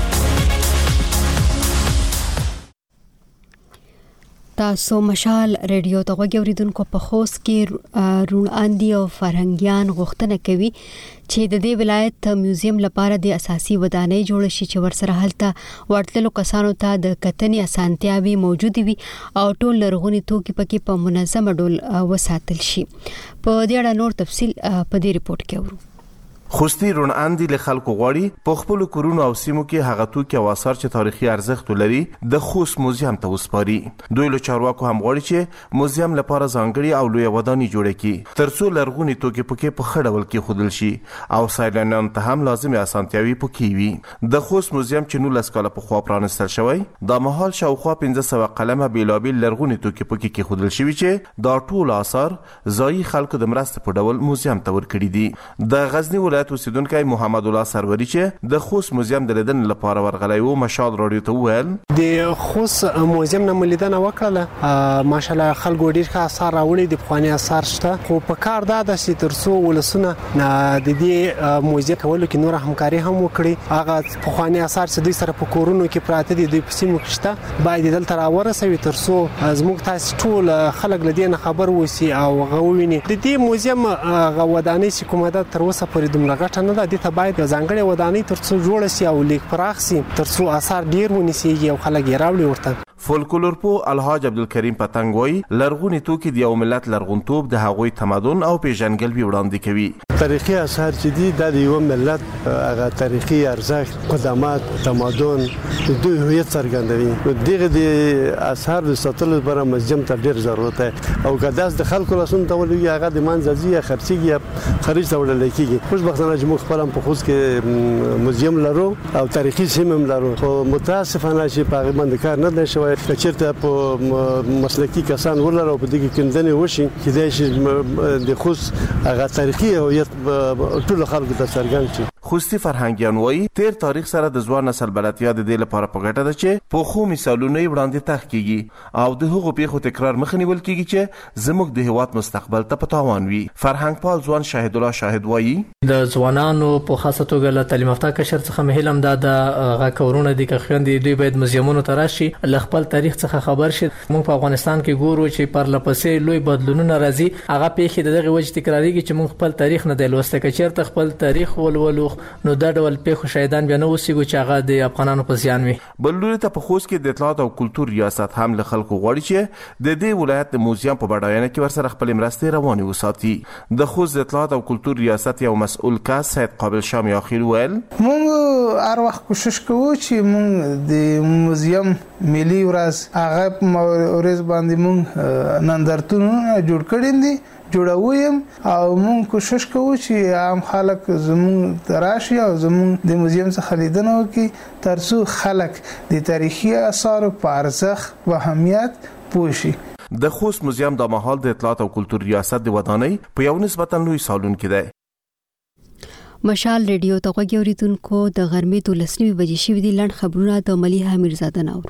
تاسو مشال ریډیو ته غوږیدونکو په خوست کې رون اندي او فرهنګيان غوښتنه کوي چې د دې ولایت میوزیم لپاره د اساسي ودانۍ جوړ شي چې ورسره هلته ورتلو کسانو ته د کتنې اسانتیاوي موجود وي او ټول لرغونی توکي پکې په منظم ډول وساتل شي. په دې اړه نور تفصيل په دې ریپورت کې ورو.
خوستی رون اندي له خلکو غواړي په خپل کورونو او سیمو کې هغه توکي او آثار چې تاریخي ارزښت لري د خوست موزیم ته وسپاري. دوی له چارواکو هم غواړي چې موزیم لپاره ځانګړي او لوی ودانۍ جوړه کړي ترڅو لرغونی توکي پکې په خړ ډول کې خودل شي او سایلانیان ته هم لازمي اسانتیاوي پکې وي. د خوست موزیم چې 19 کال په خوا پرانستل شوی د مهال شاوخوا 1500 قلمه بیلابیل لرغونی توکي پکې کې خودل شوی چې دا ټول آثار ځایي خلکو د مرستې په ډول موزیم ته ورکړي دي. د غزنی ولایت اوسیدونکو محمد الله سروری چې د خوست موزیم د لیدن لپاره ورغلی و مشال رادیو ته وویل
د خوست موزیم نه لیدنه وکړه ماشاءالله خلکو ډیر ښه آثار راوړي د پخوانی آثار شته خو په کار دا د ترڅو ولسونه د دې موزیم کولو کې نور همکاري هم وکړي هغه پخوانی آثار چې دوی سره په کورونو کې پراته دي دوی په سیمو کې شته باید دلته راورسوي ترڅو زموږ تاسو ټول خلک لدی نه خبر وسی او غوویني د دې موزیم غوډانی چې کومه ده تر اوسه پورې دومره غټه نه ده د ته باید ځانګړي ودانۍ ترڅو جوړ شي او لیک پراخ شي ترڅو آثار ډیر ونیسيږي او خلک یې راوړي ورته.
فولکلور پو الحاج عبدالکریم پتنګ وای لرغونی توکي د یو ملت لرغونتوب د هغوی تمدن او پیژنګلوي وړاندې کوي.
تاریخي آثار چې دي د یو ملت هغه تاریخي ارزښت قدامت تمدن د دوی هویت څرګندوي. دغه د آثار د ساتلو لپاره موزیم ته ډیر ضرورت دی او کداس د خلکو لاسون ته ولوي هغه د منځي خرچيږي خرج ته وړل کیږي. خوشبختانه چې موږ خپل په خوست کې موزیم لرو او تاریخي سیمه لرو خو متاسفانه چې په هغه باندې کار نه دی شوی کچرته په مسلکی کسان ولر او په دغه کندنه وشي چې د خوست هغه تاریخي هویت ټول خلکو ته څرګند شي.
خوستي فرهنګیان وایي تیر تاریخ سره د ځوان نسل بلدتیا د دې لپاره په ګټه ده چې په خو مثالونه وړاندې تخکیږي او د هغو پیښو تکرار مخ نیول کیږي چې زموږ د هیواد مستقبل ته په تاوان وي. فرهنګ پال ځوان شاهد الله شاهد وایي
د ځوانانو په خاصه توګه له تعلیم یافته کشر څخه مهلم د غاکورونه د کخوندې دوی باید موزیمونو ته راشي ل خپل تاریخ څخه خبر شي. موږ په افغانستان کې ګورو چې پر لپسې لوی بدلونونه راځي هغه پیښې دغه وجه تکراریږي چې موږ خپل تاریخ نه دی لوسته کچېرته خپل تاریخ ولولو نو دا ډول پیښو شاهدان بیا نه اوسېږو چې هغه د افغانانو په زیان وي.
بل لوري ته په خوست کې د اطلاعات او کلتور ریاست هم له خلکو غواړي چې د دې ولایت د موزیم په بډاینه کې ورسره خپل مرستې روانې وساتي. د خوست د اطلاعات او کلتور ریاست یو مسؤل کس سید قابل شام یاخیل ویل
موږ هر وخت کوشش کوو چې موږ د موزیم ملي ورځ هغه ورځ باندې موږ نندارتونونه جوړ کړی دي جوړویم او موږ کوشش کوو چې عام خلک زموږ تراشي او زموږ د موزیم څخه لیدنه وکړي ترڅو خلک د تاریخي آثارو په ارزښت او اهمیت پوه شي.
د خوست موزیم د مهال د اطلاعات او کلتور ریاست د ودانۍ په یو نسبتا لوی سالون کې دی.
مشال ریډیو ته غوږی اوریدونکو د غرمې 12 بجې شوې دي. لنډ خبرونه د ملیحه میرزاده نور.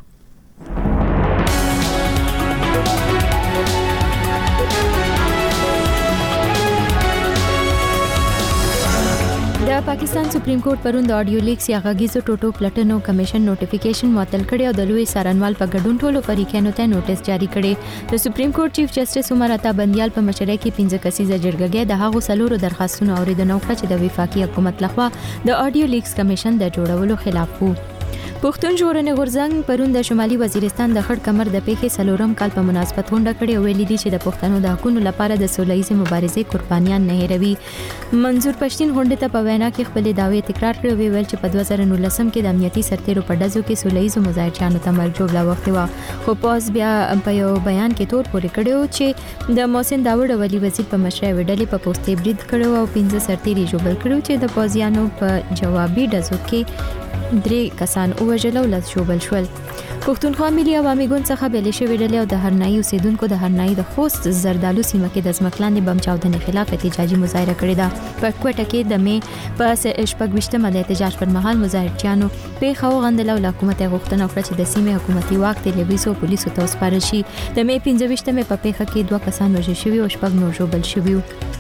د پاکستان سپریم کورټ پرون د آډیو لیکس یا غږیزو ټوټو پلټنو کمیشن نوټیفیکیشن معطل کړی او د لوی څارنوال په ګډون ټولو فریقانو ته نوټیس جاری کړی. د سپریم کورټ چیف جسټس عمر عطا بندیال په مشرۍ کې 15 کسیزه جرګه د هغو څلورو درخواستونو اوریدنه وکړه چې د وفاقي حکومت لخوا د آډیو لیکس کمیشن د جوړولو خلاف وو. پښتون ژغورنې غورځنګ پرون د شمالي وزیرستان د خړ کمر د پیښې سلورم کال په مناسبت غونډه کړې او ویلي دي چې د پښتنو د حقوقو لپاره د سولهییزې مبارزې قربانیان نه هېروي. منظور پښتين غونډه ته په وینا کې خپل دعوی تکرار کړ او ویل چې په 2019 کې د امنیتي سرتیرو په ډزو کې سولهییزو مظاهرچیانو ته مرګ ژوبله وختي و. خو پاس بیا په یو بیان کې تور پورې کړو چې د محسن داوود ولی وزیر په مشرۍ وډلې په پوسټې برید کړو او 15 سرتیري ژوبل کړو چې د پوځیانو په جوابي ډزو کې 3 کسان وژل او لس ژوبل شول. پښتونخوا ملي عوامي ګوند څخه بلې شوې ډلې او د هرنایي اوسیدونکو د هرنایي د خوست زردالو سیمه کې د ځمکلاندې بم چاودنې خلاف احتجاجي مظاهره کړې ده. په کوټه کې د مې په شپږ د احتجاج پر مهال مظاهرچیانو پیښه وغندله او حکومت غوښتنه وکړه چې د سیمې حکومتي واک ټلویزیون او پولیسو ته وسپارل شي. د مې 15 په پیښه کې 2 کسان وژل شوي او 6 نور ژوبل شوي.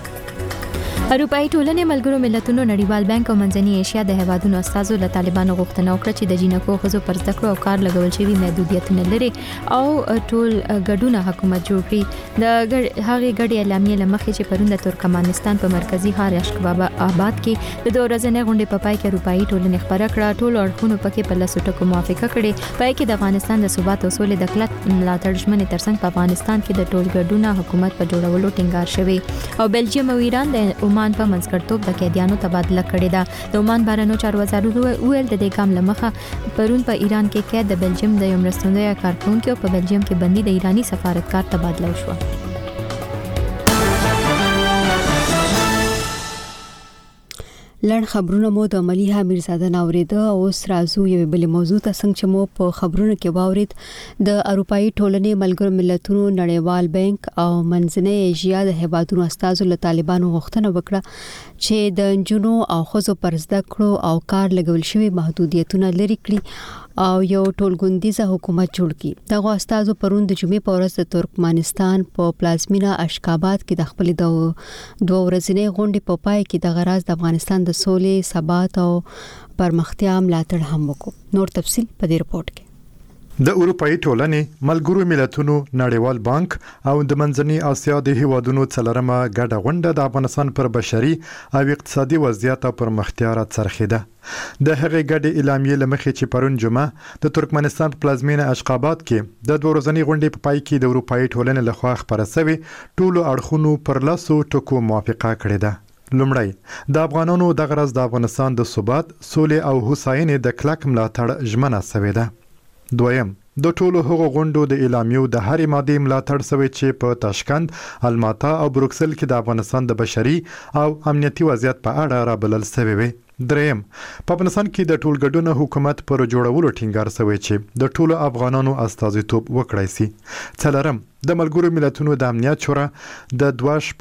اروپאי ټولنې ملګرو ملتونو نړیوال بانک او منځنۍ ایشیا د هیوادونو استازو له طالبانو غوښتنه وکړه چې د جینکو خزو پر زده کړو او کار لګول شوی محدودیتونه لري او ټول ګډونه حکومت جوړ کړي. د هغې ګډې اعلامیې له مخې چې پرون د ترکمنستان په مرکزی ښار اشکباب آباد کې د 2 ورځې غونډې په پای کې اروپאי ټولنې خبره کړه. ټول اړخونو پکې په لاسو ټکو موافقه کړې. پای کې د افغانستان د ثبات او سولې د کلک ملاتړ ژمنې ترڅنګ په افغانستان کې د ټول ګډونه حکومت په جوړولو ټینګار شوی او بلجیم او ایران د عمان په منځګړیتوب د قیدیانو تبادله کړې ده. د عمان بهرنیو چارو وزارت ویل د دې ګام له مخه پرون په ایران کې قید د بلجیم د یو مرستندوی کارکونکو او په بلجیم کې بندي د ایرانی سفارتکار تبادله شو.
لړ خبرونه مو د ملیحه میرزاده ناوریده او اوس راځو یو بل موضوع ته څنګه چې مو په خبرونو کې واورید د اروپאי ټولنې ملګرو ملتونو نړیوال بانک او منځنۍ ایشیا د هیوادونو استازو له طالبانو غوښتنه وکړه چې د جنونو او خزو پر زده کړو او کار لګول شوی محدودیتونه لري کړي او یو ټولګوندیزه حکومت جوړ کړي. دغه استازو پرون د جمعې په ورځ د ترکمنستان په پلازمینا اشکاباد کې د خپل 2 ورځې غونډې په پای کې د غراز د افغانستان د سولې ثبات او پرمختیا ملاتړ هم وکړو. نور تفصيل په دې رپورت کې.
د اروپאי ټولنې ملګرو ملتونو نړیوال بانک او د منځنۍ اسیا د هیوادونو څلورمه ګډه غونډه د افغانستان پر بشري او اقتصادي وضعیت او پرمختیا را څرخیده. د هغې ګډې اعلامیې لمخې چې پرون جمعه د ترکمنستان په پلازمینه اشخاباد کې د 2 ورځې غونډې په پای کې د اروپאי ټولنې لخوا خبره شوې ټولو اړخونو پر لاسو ټکو موافقه کړې ده. لومړی د افغانانو د غرض د افغانستان د ثبات، سولې او هوساینې د کلک ملاتړ ژمنه شوې ده. دویم د ټولو هغو غونډو د اعلامیو د هرې مادې ملاتړ شوی چې په تاشکند، الماتا او بروکسل کې د افغانستان د بشري او امنیتي وضعیت په اړه رابلل شوی وي. دریم، په افغانستان کې د ټولګډونه حکومت پر جوړولو ټینګار شوی چې د ټولو افغانانو استازیتوب وکړای شي. څلورم، د ملګرو ملتونو د امنیت شورا د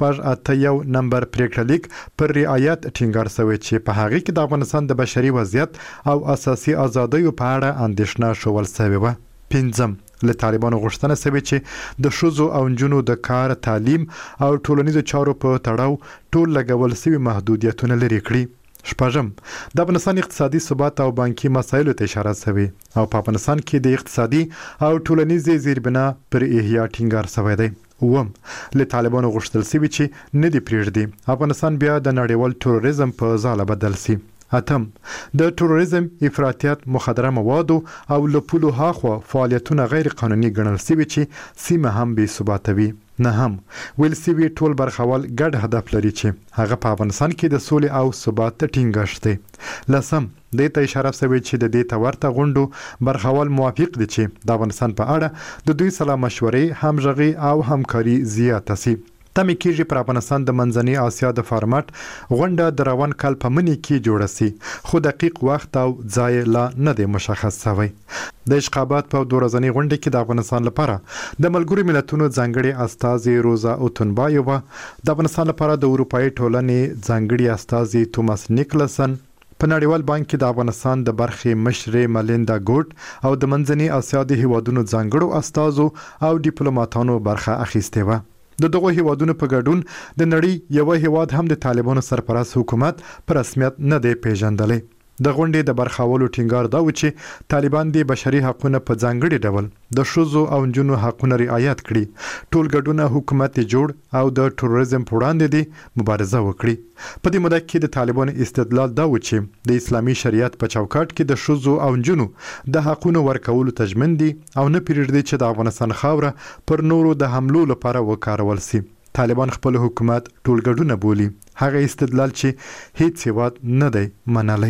2681 نمبر پریکړه لیک پر رعایت ټینګار شوی چې په هغه کې د افغانستان د بشري وضعیت او اساسي ازادیو په اړه اندېښنه شول شوی و. پنځم، له طالبانو غوښتنه شوې چې د ښځو او نجونو د کار، تعلیم او ټولنیزو چارو په تړاو ټول لګول شوي محدودیتونه لرې کړي. شپږم، د افغانستان اقتصادي ثبات او بانکي مسایلو ته اشاره شوې او په افغانستان کې د اقتصادي او ټولنیزې زیربنا پر احیا ټینګار شوی دی. اوم، له طالبانو غوښتل شوي چې نه دې پرېږدي افغانستان بیا د نړیوال تروریزم په ځاله بدل شي. اتم، د تروریزم، افراطیت، مخدره موادو او له پولو هاخوا فعالیتونه غیر قانوني ګڼل شوي چې سیمه هم بې ثباته وي. نهم، ویل شوي ټول برخوال ګډ هدف لري چې هغه په افغانستان کې د سولې او ثبات ټینګښت دی. لسم، دې ته اشاره شوې چې د دې ته ورته غونډو برخوال موافق دي چې د افغانستان په اړه د دوی سره مشورې، همغږي او همکاري زیاته شي. تمه کېږي پر افغانستان د منځنۍ اسیا د فارمټ غونډه د روان کال په مني کې جوړه شي، خو دقیق وخت او ځای لا نه دی مشخص شوی. د اشقابات په 2 ورځنۍ غونډه کې د افغانستان لپاره د ملګرو ملتونو ځانګړي استازي روزا اوتنبایووا، د افغانستان لپاره د اروپאי ټولنې ځانګړي استازي توماس نیکلسن، په نړیوال بانک کې د افغانستان د برخې مشرې ملیندا ګوټ او د منځنۍ اسیا د هیوادونو ځانګړو استازو او ډیپلوماټانو برخه اخیستې وه. د دغو هیوادونو په ګډون د نړۍ یو هیواد هم د طالبانو سرپرست حکومت په رسمیت نه دی پیژندلی. د غونډې د برخاولو ټینګار دا و چې طالبان د بشري حقوقو په ځانګړي ډول د ښځو او نجونو حقوقو رعایت کړي، ټول ګډونه حکومت جوړ او د تروریزم پر وړاندې دی مبارزه وکړي. په دې موده کې د طالبانو استدلال دا و چې د اسلامي شریعت په چوکاټ کې د ښځو او نجونو د حقوقو ورکولو تضمین دي او نه پرېږدي چې د افغانستان خاوره پر نورو د حملو لپاره وکارول شي. طالبان خپل حکومت ټولګډونه بولي، هغه استدلال چې هیڅ هیواد نه دی منلی.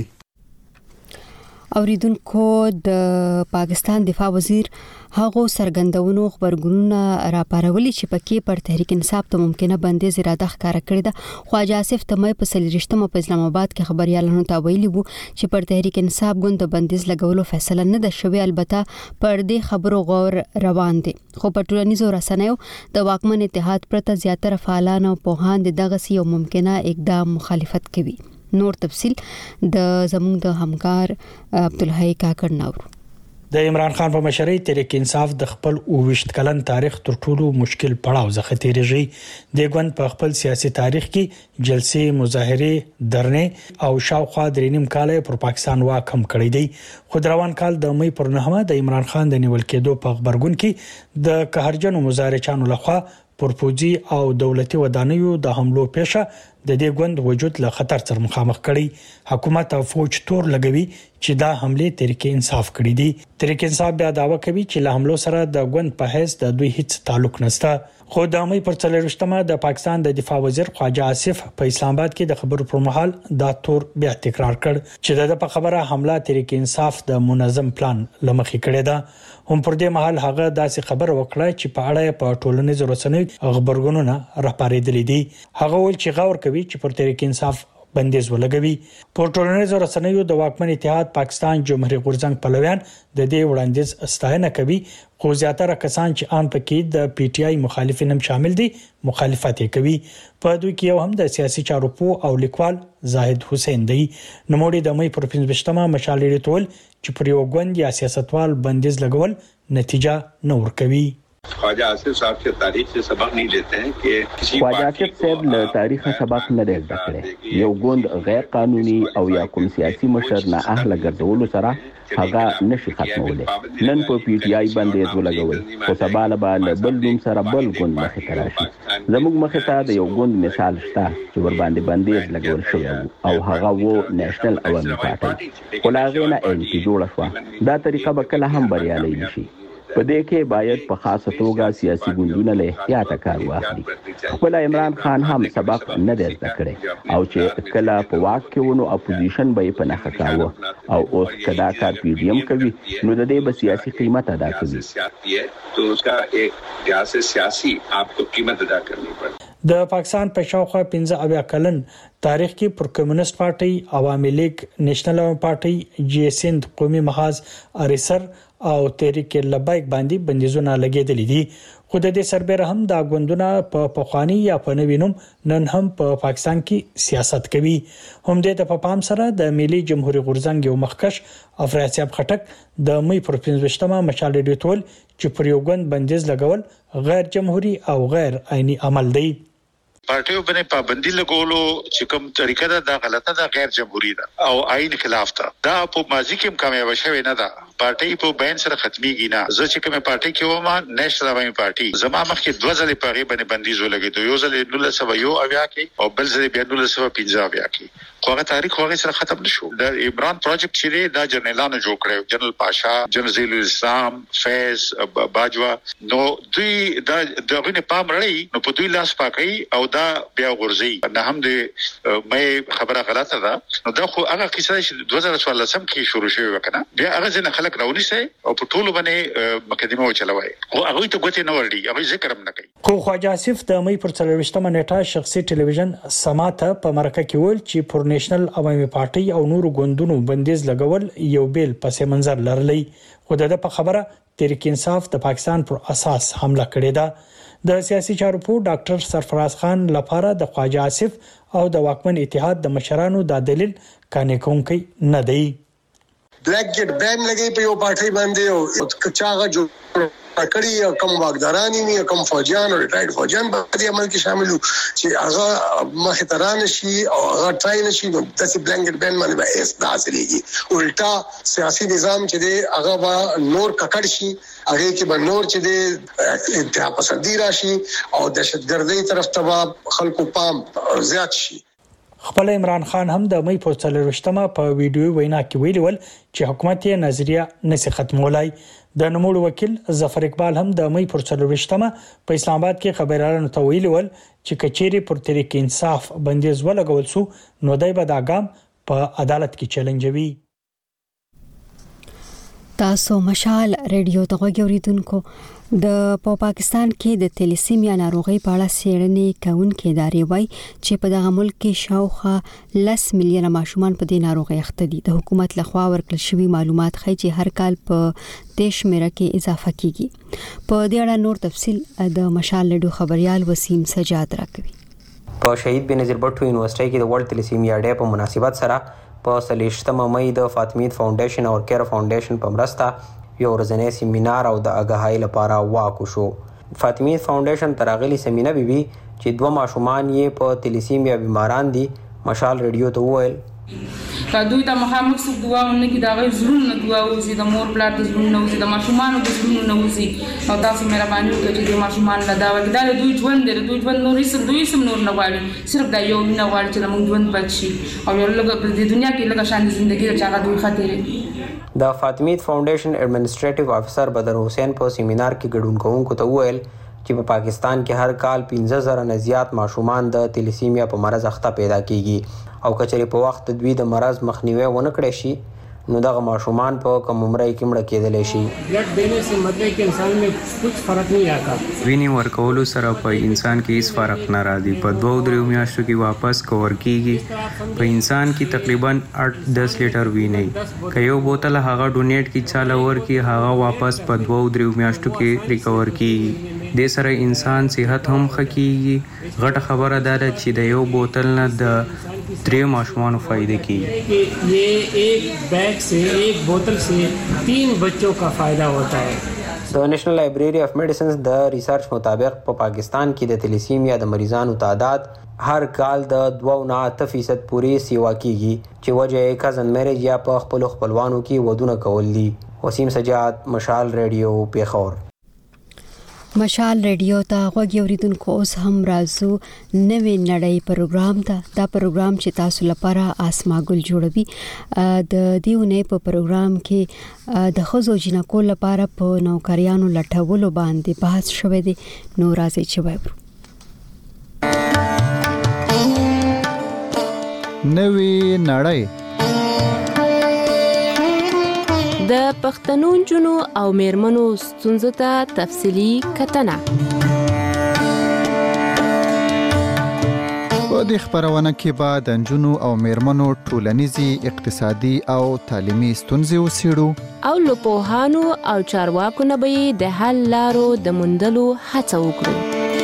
اوریدونکو، د پاکستان دفاع وزیر هغه سرګندونو خبرګونونه راپارولي چې پکې پر تحریک انصاف ته ممکنه بندیز اراده ښکاره کړې ده. خواجه آصف تمي په 23 په اسلام آباد کې خبريالانو ته ویلي وو چې پر تحریک انصاف ګوند د بندیز لګولو فیصله نه ده شوې، البته پر دې خبرو غور روان دي. خو په ټولنیزو رسنیو د واکمن اتحاد پرته زیاتره فعالان او پوهان دغه یو ممکنه اقدام مخالفت کوي. نور تفصیل د زموږ د همکار عبدالحی کاکړ نور.
د عمران خان په مشرۍ تحریک انصاف د خپل 29 کلن تاریخ تر ټولو مشکل پړاو څخه تیریږي. د ګوند په خپل سیاسي تاریخ کې جلسې، مظاهرې، درنې او شاوخوا 3.5 کال پر پاکستان واک هم کړی دی. خو د روان کال د مې پر 9 د عمران خان د نیول کېدو په خبرګون کې د قهرجنو مظاهرچانو لخوا پر پوځي او دولتي ودانیو د حملو پیښه د دې ګوند وجود له خطر سره مخامخ کړي. حکومت او فوج تور لګوي چې دا حمله تحریک انصاف کړې دي. تحریک انصاف بیا داوا کوي چې له حملو سره د ګوند په حیث د دوی هیڅ تعلق نشته. خو د مې پر 24 د پاکستان د دفاع وزیر خواجه آصف په اسلام آباد کې د خبرو پر مهال دا تور بیا تکرار کړ چې د په خبره حمله تحریک انصاف د منظم پلان لمخې کړې ده. هم پر دې مهال هغه داسې خبر وکړه چې په اړه په ټولنیزو رسنیو خبرګونونه راپارېدلې دي. هغه ول چې غور کوي چې پر تحریک انصاف بندیز ولګوي. په ټولنیزو رسنیو د واکمن اتحاد پاکستان جمهوریت غورځنګ پلویان د دې وړاندیز ستاینه کوي، خو زیاتره کسان چې ان پکې د پی ټی آی مخالفین هم شامل دي مخالفت کوي. په دوی کې یو هم د سیاسي چارو پوه او لیکوال زاهد حسین دی. نوموړي د مې پر 15 مشال لري چې پر یو ګوند یا سیاستوال بندیز لګول نتیجه نه ورکوي.
خواجہ آصف صاحب سے تاریخ سے سبق نہیں لیتے ہیں کہ کسی
خواجہ آصف صاحب له تاریخ سبق نه دی زده کړی. یو ګوند غیر قانوني او یا کوم سیاسي مشر نه اهل ګرځولو سره هغه نشي ختمولی. نن په پی ټی آی باندې ولګول خو سبا له بل نوم سره بل ګوند مخې ته راشي. زموږ مخې ته د یو ګوند مثال شته چې ور باندې بندیز لګول شوی او هغه وو نېشنل عوامي پارټي. خو لا غینه ان کې جوړه شو. دا طریقه به کله هم بریالي نشي. په دې کې باید په خاصه توګه سیاسي ګوندونه له احتیاط کار واخلي. خپل عمران خان هم سبق نه دی زده کړی او چې کله په واک کې ونو اپوزیشن به یې په نښه کاوه او اوس کدا کار پی ډی ایم کوي نو د دې به سیاسي قیمت ادا کوي.
تو اس کا ایک سیاسی آپ کو قیمت ادا کرنی پڑے.
د پاکستان په شاوخوا 15 کلن تاریخ کې پر کمیونست پارټي، عوامي لیگ، نېشنل پارټي، جی سند، قومي محاذ، ارسر او تحریک لبیک باندې بندیزونه لګیدلې دي. خو د دې سربېره هم دا غوندونه په پخوانی یا په نوینوم نن هم په پاکستان کې سیاست کوي. هم د په پام سره د ملي جمهوریت غورځنګ یو مخکش افراطیاب خټک د مې پر 15مه مشال ریډیو تول چې پر یو غوند بندیز لګول غیر جمهوری او غیر عیني عمل دی.
پارټیو باندې پابندي لګولو چې کوم طریقه ده غلطه ده، غیر جمهوری ده او آئین خلاف ده. دا په ماضی کې کامیاب شوی نه ده. پارټي په بین سره ختميږي نه. زه چې کومه پارټي کې ومه نېشنل عوامي پارټي زما مخکې 2 ځله په غیبه باندې بندیز ولګیدو. یو ځله 1901 کې او بل ځله 1915 کې. خو هغه تاریخ هغه سره ختم نشو. د عمران پروجیکټ چې دا جنرالانو جوړ کړو، جنرال پاشا، جنرال ضیاء الاسلام، فیض باجوا، نو دوی دا دغه پام لري نو په دوی لاس پاکي او دا بیا غورځي. نه هم د مې خبره غلطه ده. نو دا خو هغه کیسه چې 2014 کې شروع شوه وکنه، بیا هغه ځنه خلک راونیسي او په ټولو باندې مقدمه وچلوي. خو هغه ته ګوتې نه ورډي، هغه ذکر هم نه کوي.
خو خواجه آصف د مې پر 23مه نیټه شخصي ټلویزیون سماته په مرکه کې ول چې پر نېشنل عوامي پارټي او نورو ګوندونو بندیز لګول یو بیل پس منظر لرلی. خو د په خبره تحریک انصاف د پاکستان پر اساس حمله کړې ده. د سیاسي چارو په ډاکټر سرفراز خان لپاره د خواجه آصف او د واکمن اتحاد د مشرانو د دلیل کانې کوونکی نه دی.
بلیک ګیټ بین لګي په یو پارټي باندې او کچاغه جو کړي کم واګدارانی ني کم فوجیان او ریټایرډ فوجیان په دې عمل کې شامل وو چې هغه مختران شي او هغه ټراین شي نو د بلانکټ بین باندې به اس داسلېږي. الټا سیاسي نظام چې دی هغه به نور ککړ شي، هغه کې به نور چې دی انتها پسندي راشي او دهشتګردۍ طرف ته خلکو پام زیات شي.
خپل عمران خان هم د مې په 23مه په ویډیو وینا کې ویلول چې حکومت یې نظریه نسی ختمولای. د نوموړ وکیل ظفر اقبال هم د مې پر 23مه په اسلام آباد کې خبريالانو ته ویلول چې کچېری پر تحریک انصاف بندیز ولګول سو نو دای به دا ګام په عدالت کې چیلنجوي.
تاسو مشال ریډیو ته غوړیدونکو د پاکستان کې د تلیسیمیا ناروغي په اړه څېړنې کوونکي ادارې وایي چې په دغه ملک کې شاوخوا 10 میلیونه ماشومان په دې ناروغي اخته دي. د حکومت لخوا ورکړل شوی معلومات ښیي چې هر کال په 10 شمیره کې اضافه کیږي. په دې اړه نور تفصیل د مشال ریډیو خبريال وسیم سجاد راکوي.
په شهید بنظیر بټو یونیورسيټي کې د ورلد تلیسیمیا ډے په مناسبت سره په 23مه مې د فاطمید فاونډیشن او کیر فاونډیشن په مرسته یو ورځنی سیمینار او د اګاهۍ لپاره واک وشو. فاطمید فاونډیشن تراغلی سیمینار بیبي چې 2 ماشومان یې په تلیسیمیا بیماران دي مشال ریډیو ته وویل
دوی ته مخامخ څوک دعاونه کې دا غي زړونه دعا وزي د مور پلار د زړونه وزي د ماشومان د زړونه وزي او تاسو مهرباني وکړئ چې د ماشومان له دا وګدا له دوی ژوند د دوی ژوند نور هیڅ دوی سم نور نه غواړي، صرف دا یو نه غواړي چې موږ ژوند بچي او یو لږ په دنیا کې لږ شان ژوندۍ د چاغه دوی خاطر.
د فاطمید فاونډیشن ایڈمنسټریټیو افسر بدر حسین په سیمینار کې ګډون کوونکو ته وویل چې په پاکستان کې هر کال 15000 نه زیات ماشومان د تلیسیمیا په مرض اخته پیدا کیږي او کچري په وخت دوی د مرض مخنیوي ونه کړی شي نو دغه ماشومان په کم عمر کې مړه کېدلی شي.
بلډ دینے سے مطلب کہ انسان میں کچھ فرق نہیں آتا.
ویني ورکولو سره په انسان کې هیڅ فرق نه راځي. په 2-3 میاشتو کې واپس کور کیږي. په انسان کې تقریبا 8-10 لیټر ویني. که یو بوتل هغه ډونیټ کی چاله ورکی هغه واپس په 2-3 میاشتو کې ریکور کیږي. د سره انسان صحت هم خکېږي. غټه خبره ده چې د یو بوتل نه د 3 ماشومان فائدې کی.
یہ ایک بیگ سے ایک بوتل سے 3 بچوں کا فائدہ ہوتا ہے.
د نېشنل لایبرری اف میډیسنز د ریسرچ مطابق په پاکستان کې د تلیسیمیا د مریضانو تعداد هر کال د 2.8% پورې سیوا کیږي چې وجه یې کزن میریج یا په خپلوانو کې ودونه کول دي. وسیم سجاد، مشال ریډیو، پیښور.
مشال ریډیو ته غوږ اوریدونکو اوس هم راځو نوې نړۍ پروګرام ته. دا پروګرام چې تاسو لپاره آسما ګل جوړوي د دیونه په پروګرام کې د خزو جنکو لپاره په نوکریانو لټولو باندې بحث شوی دی. نو راځي چې وایو
نوې نړۍ
د پښتنو جنو او میرمنو ستونزو ته تفصیلی کتنه.
په دې خبرونه کې به د جنو او میرمنو ټولنیزي، اقتصادي او تعلیمي ستونزې وڅېړو
او له پوهانو او چارواکو نه به د حل لارو د موندلو هڅه وکړو.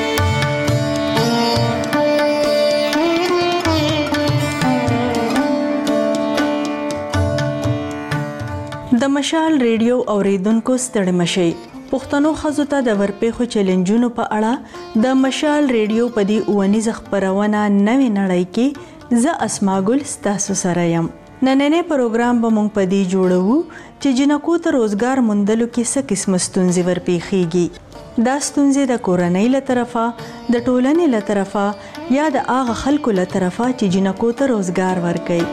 د مشال ریډیو اوریدونکو ستړي مشي. پښتنو خزو ته د ورپېښو چیلنجونو په اړه د مشال ریډیو په دې اونیزه خبرونه نوې نړۍ کې زه اسما ګل ستاسو سره یم. نننې پروګرام به مونږ په دې جوړو چې جنکو ته روزګار موندلو کې څه قسم ستونزې ورپېښيږي. دا ستونزې د کورنۍ له طرفه، د ټولنې له طرفه یا د هغه خلکو له طرفه چې جنکو ته روزګار ورکوي.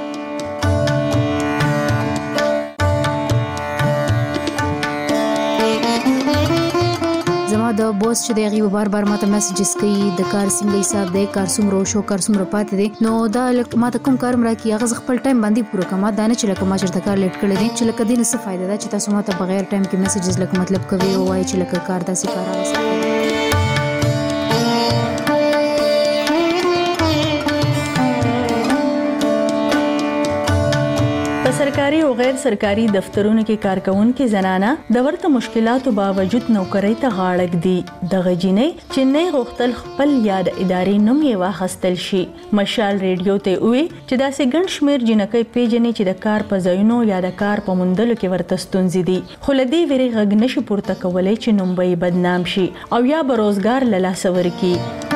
د بوس چې دغه بار ماته میسجز کوي د کار څنګه حساب دی، کار څومره شو، کار څومره پاتې دی. نو دا ماته کوم کار مرا کی هغه خپل ټایم باندې پوره کوم. دا نه چې لکه ما چرته کار لیټ کړی دی چې لکه دینه څه فائدہ ده چې تاسو ماته بغیر ټایم کې میسجز لکه مطلب کوي او وایي چې لکه کار داسې کار راځي.
سرکاري او غیر سرکاري دفترونو کې کارکونکو زنانه د ورته مشکلاتو باوجود نوکری ته غاړه ږدي. د غجینې چې نه غوښتل خپل یاد ادارې نوم یې واخستل شي. مشال ریډیو ته وی چې داسې ګڼ شمیر جنکې پیژنې چې د کار په ځایونو یا د کار په موندلو کې ورته ستونزې دي، خو لدی ویری غږ نشي پورته کولای چې نوم به بدنام شي او یا به روزګار له لاسه ورکړي.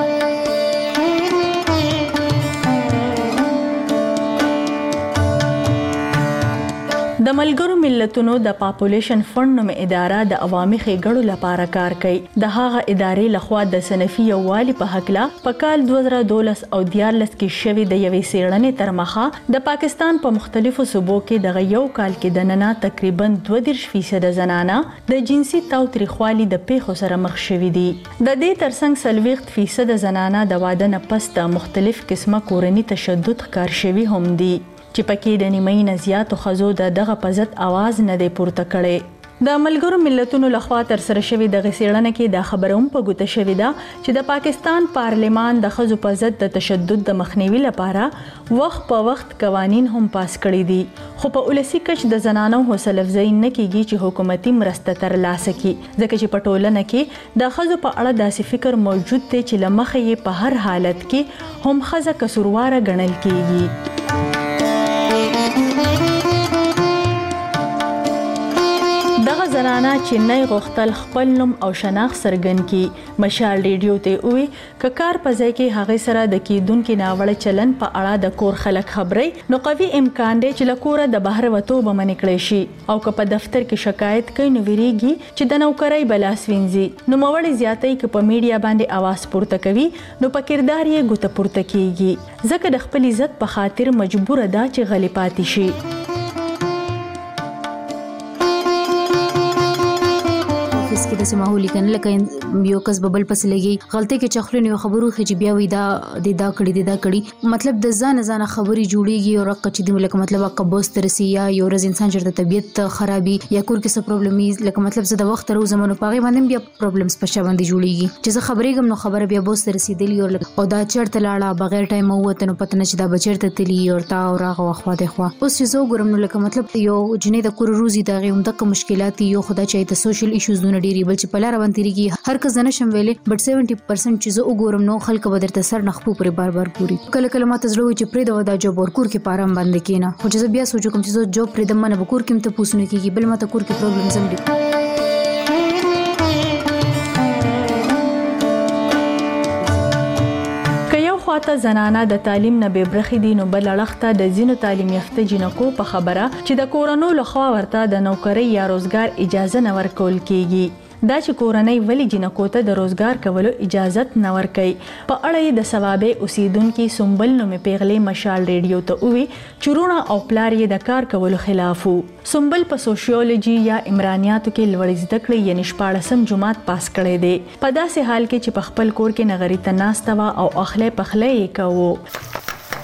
د ملګرو ملتونو د پاپولیشن فند نوم اداره د عوامي ښېګړو لپاره کار کوي. د هغه ادارې لخوا د صنفي یووالي په حقله په کال 2012 او 2014 کې شوې د یوې څېړنې تر مخه د پاکستان په مختلفو صوبو کې د یو کال کې دننه تقریبا 22% زنانه د جنسي تاوتریخوالي د پیښو سره مخ شوې دي. د دې ترڅنګ 40% زنانه د واده نه پس د مختلف قسمه کورني تشدد ښکار شوي هم دي چې پکې د نیمه نه زیاتو ښځو دغه په ضد आवाज نه دی پورته کړي. د ملګرو ملتونو لخوا تر سره شوې د غسیړنه کې دا خبره هم په ګوته شوې ده چې د پاکستان پارلمان د ښځو په ضد د تشدد د مخنیوي لپاره وخت په وخت قوانین هم پاس کړي دي، خو په ولسی کچ د زنانو حوصله افزایی نه کیږي چې حکومتي مرسته ترلاسه کړي، ځکه چې په ټولنه کې د ښځو په اړه داسې فکر موجود دی چې لمخې یې په هر حالت کې هم ښځه قصورواره ګڼل کیږي. دغه زنانه چې نه غوښتل خپل نوم او شناخت څرګند کړي، مشال ریډیو ته وی ک کار په ځای کې هغه سره د کیدونکو ناوړه چلن په اړه د کور خلک خبري، نو قوي امکان دی چې له کوره د بهر وته به منې کړی شي او که په دفتر کې شکایت کوي نو ویریږي چې د نوکرۍ بلاس وینځي. نو موړې زیاتې ک په میډیا باندې आवाज پورته کوي نو په کردار یې ګوته پورته کیږي، ځکه د خپل عزت په خاطر مجبور ده چې غلی پاتې شي.
کې د سماحولي کنه لکه یو کس ببل پس لګي غلطي کې چخلونه یو خبرو خجی بیا وې دا کړي مطلب د ځان خبري جوړيږي او رقه چې د لکه مطلب کبوس ترسي یا یو ورځ انسان چې د طبيعت خرابي یا کور کې څه پرابلمي لکه مطلب زه د وخت تر زمانو پاغي باندې بیا پرابلمز په شا باندې جوړيږي چې زه خبرې کوم نو خبره بیا بوس ترسيدلی او دا چرته لاړه بغیر ټایم وته نو پته نه چې دا بچرته تلی او تا او راغه واخوا د خوا اوس چې زه ګورم نو لکه مطلب یو جنې د کور روزي دغه هم د مشکلات یو خدای چې د سوشل ایشوز نه ډیری بل چې په لار باندې ریږي هر کس نه شم ویلې بټ 70% چې زه وګورم نو خلک به درته سر نخپو پر بار پوری کله کله ماته زړه چې پرې دا جوب ورکور کې پارم باندې کینا خو چې بیا سوچ کوم چې زه جوب پرې د منه وکور کې ته پوښتنه کیږي بل ماته کور کې پرابلم زم دي.
خواته زنانه د تعلیم نه به برخې دي نو بل اړخته د زینو تعلیم یافته جنکو په خبره چې د کورونو لخوا ورته د نوکری یا روزګار اجازه نه ورکول کیږي. دا چې کورنۍ ولی جنکو ته د روزګار کولو اجازت نه ورکوي. په اړه یې د ثوابې اوسیدونکي سنبل نومې پیغلې مشال ریډیو ته ووی چې وروڼه او پلار یې د کار کولو خلاف وو. سنبل په سوشیولوژي یا عمرانیاتو کې لوړې زده کړې یعنې 14 جماعت پاس کړی دی. په داسې حال کې چې په خپل کور کې نغري ته ناسته وه او اخلی پخلی یې کوو.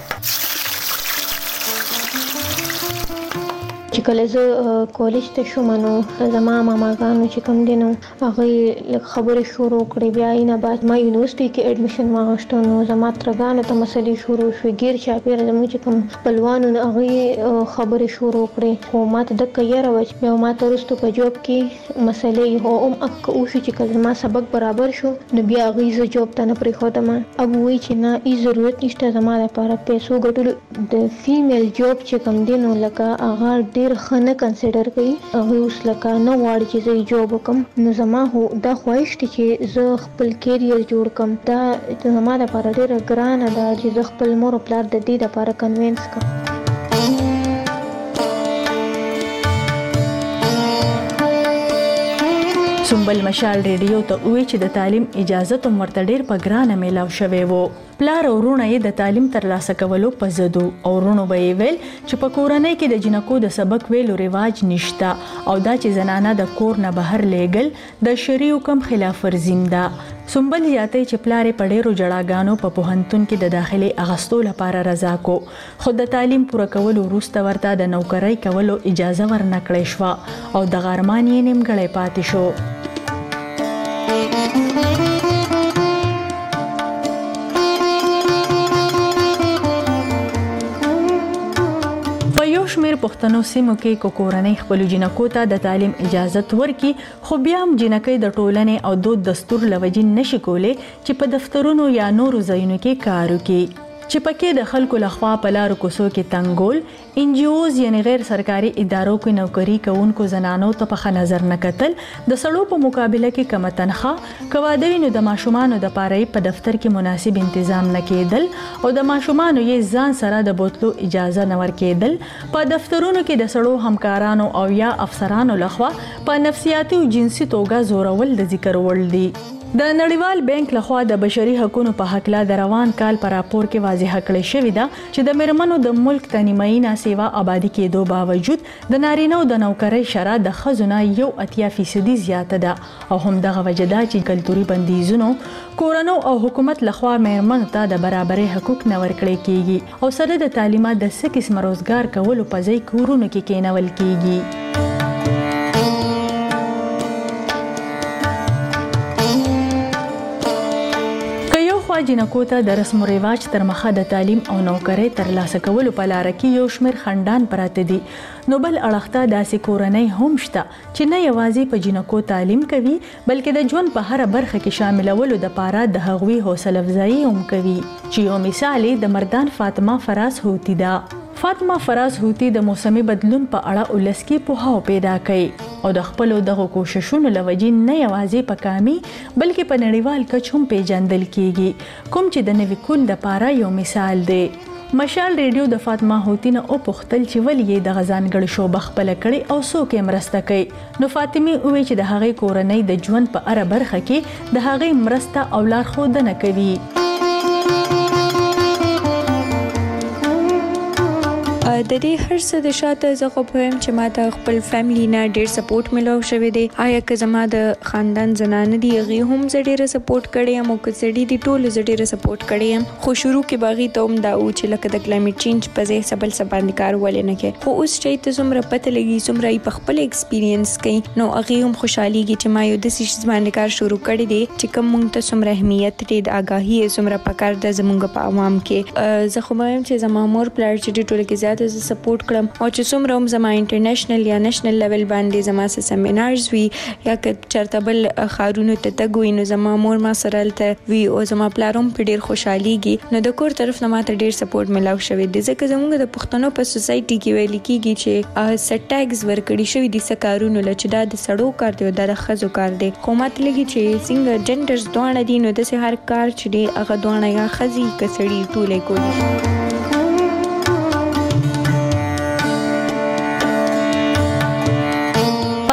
چې کله زه کالج ته شوم نو زما ماماګانو چې کوم دي نو هغوی خبرې شروع کړې. بیا یې نه بعد ما یونیورسټي کې اډمیشن واخیسته نو زما ترګانو ته مسلې شروع شوې. ګیر چاپېره زموږ چې کوم خپلوانو نو هغوی خبرې شروع کړې. خو ما ته دقه یره وه چې بیا ما ته وروسته په جوب کې مسلې هو هم اک وشو چې کله زما سبق برابر شو نو بیا هغوی زه جوب ته نه پرېښودم. اب وایي چې نه هېڅ ضرورت نشته زما دپاره پیسو ګټلو. د فیمیل جوب چې کوم دی نو لکه هغه ډېر ښه نه کنسیډر کوي. هغوی اوس لکه نه غواړي چې زه یې جوب وکړم. نو زما خو دا خواهش دی چې زه خپل کیریر جوړ کړم. دا زما دپاره ډېره ګرانه ده چې زه خپل مور او پلار د دې دپاره کنوینس کړم.
سنبل مشال ریډیو ته ووی چې د تعلیم اجازت هم ورته ډېر په ګرانه میلاو شوی و. پلار او وروڼه یې د تعلیم ترلاسه کولو په ضد او وروڼو به یې ویل چې په کورنۍ کې د جنکو د سبق ویلو رواج نشته او دا چې زنانه د کور نه بهر لیږل د شرعي حکم خلاف ورزیم ده. سنبل زیاتوي چې پلار یې په ډېرو جړاګانو په پوهنتون کې د داخلې اخیستو لپاره رضا کو، خو د تعلیم پوره کولو وروسته ورته د نوکرۍ کولو اجازه ورنه کړې شوه او دغه ارمان یې نیمګړی پاتې شو. شمیر پښتنو سیمو کې کورنۍ خپل جنکو ته د تعلیم اجازت ورکي، خو بیا هم جنکۍ د ټولنې او دود دستور لوجې نشي کولی چې په دفترونو یا نورو ځایونو کې کار وکړي چې پکې د خلکو لخوا په لارو کوڅو کې تنګول. NGOs یعنی غیر سرکاري ادارو کې نوکری کوونکو زنانو ته په ښه نظر نه کتل، د سړو په مقابله کې کمه تنخواه، که واده وي نو د ماشومانو دپاره یې په دفتر کې مناسب انتظام نه کېدل او د ماشومانو یې ځان سره د بوتلو اجازه نه ورکېدل. په دفترونو کې د سړو همکارانو او یا افسرانو لخوا په نفسیاتي او جنسي توګه زورول د ذکر وړ دي. د نړیوال بانک لخوا د بشري حقوقو په حق لا د روان کال پر راپور کې واضح کړی شوی ده چې د میرمنو د ملک ته نیمایي ناسیوا آبادی کېدو باوجود د نارینه‌و د نوکرۍ شرح د ښځو نه 80% زیاته ده او همدغه وجه ده چې کلتوري بندیزونو کورنو او حکومت لخوا میرمنو ته د برابرۍ حقوق نه ورکړل کیږي او سره د تعلیمات د څه قسم روزګار کولو په ځای کورونو کې کېنول کیږي. جنکو ته د رسم و رواج تر مخه د تعلیم او نوکرۍ ترلاسه کولو په لاره کې یو شمېر خنډان پراته دي، نو بل اړخ ته داسې کورنۍ هم شته چې نه یوازې په جنکو تعلیم کوي بلکې د ژوند په هره برخه کې شاملولو دپاره د هغوی حوصله افزایي هم کوي، چې یو مثال یې د مردان فاطمه فراز هوتی ده. فاطمه فراز هوتی د موسمي بدلون په اړه ولس کې پوهاو پیدا کړي او د خپلو دغو کوششونو له وجې نه یوازې په قامي بلکې په نړیوال کچ هم پیژندل کیږي، کوم چې د نوي کول دپاره یو مثال دی. مشال ریډیو د فاطمه هوتی نه وپوښتل چې ولې یې دغه ځانګړې شوبه خپله کړې او څوک یې مرسته کوي، نو فاطمې وویل چې د هغې کورنۍ د ژوند په هره برخه کې د هغې مرسته او لارښودنه کوي.
د دې هر څه د شاته زه خو پوهیم چې ما ته خپل فیملی نه ډېر سپورټ ملو شوی دی. آیا که زما د خاندان زنانه دي هغې هم زه ډېره سپورټ کړی یم او که سړي دي ټولو زه ډېره سپورټ کړی یم، خو شروع کې به هغې ته هم دا و چې لکه د کلایمیټ چینج په ځای څه بل څه باندې کار ولې نه کوي، خو اوس چې ته څومره پته لګي څومره یې په خپل ایکسپیرینس کوي نو هغې هم خوشحالېږي چې ما یو داسې شي باندې کار شروع کړی دی چې کوم موږ ته څومره اهمیت دی، د آګاهي یې څومره پکار ده زموږ په عوام کې. زه خو وایم چې زما مور پلار چې ډېر ټولو کې زیاته زه سپورټ کړم او چې څومره هم زما انټرنیشنل یا نېشنل لیول باندې زما څه سیمینارز وي یا که چېرته بل ښارونو ته تګ وي نو زما مور ما سره هلته وي او زما پلار هم پرې ډېر خوشحالېږي، نو د کور طرف نه ماته ډېر سپورټ ملاو شوی دی. ځکه زموږ د پښتنو په سوسایټي کې ویل کېږي چې څه ټیکس ورکړي شوي دي څه کارونو له چې دا د سړو کار دی او دا د ښځو کار دی، خو ماته لګي چې څنګه جنډرز دواړه دي نو داسې هر کار چې دی هغه دواړه یا ښځې که سړي ټولی کولی شي.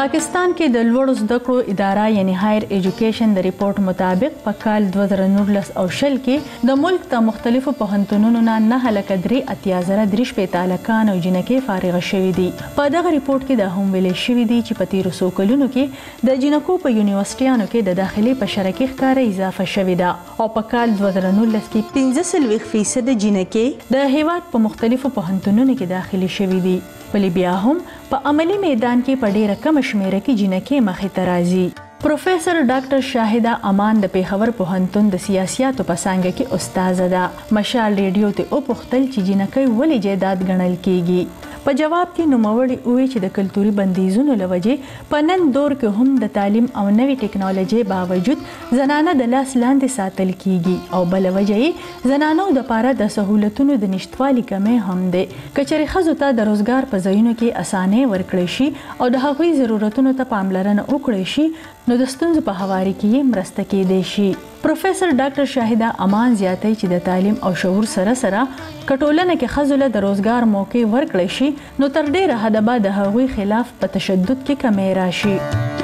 پاکستان کې د لوړو زده کړو اداره یعنی هایر ایجوکیشن د ریپورت مطابق په کال 2019 او شل کې د ملک د مختلفو پوهنتونونو نه 9.83 تعلقان او جنکې فارغ شوي دي. په دغه ریپورت کې د هم ویلې شوي دي چې په تیرو څو کلونو کې د جنکو په یونیورسيټیانو کې د داخلي په شرکې ښکاره اضافه شوې ده او په کال 2019 کې 15% جنکې د هیواد په مختلفو پوهنتونونو کې داخلي شوي دي. ولی بیا هم په عملی میدان کې په ډیره کم شمیره کې جنکې مخې ته راځي. پروفیسر ډاکټر شاهده امان د پیښور پوهنتون د سیاسياتو په څانګه کې استاد ده. مشال ریډیو ته او پختل چې جنکې ولې جیداد ګڼل کیږي. په جواب کې نوموړي وویل چې د کلتوري بندیزونو لوجې په نن دور کې هم د تعلیم او نوي ټکنالوژي باوجود زنانه د لاس لاندې ساتل کیږي او بل وجه یې زنانو د پاره د سہولتونو د نشټوالي کمې هم ده. کچري خزو ته د روزګار په ځایونو کې اسانه ورکړي شي او د هغوی ضرورتونو ته پاملرنه وکړي شي نو د ستونزو په هواري کې مرسته کېدای شي. پروفیسر ډاکټر شاهده امان زیاتوي چې د تعلیم او شعور سره سره کټولنه کې خزو له د روزګار موقع ورکړي شي نو تر ډیره حده به د هغوی خلاف په تشدد کې کمی راشي.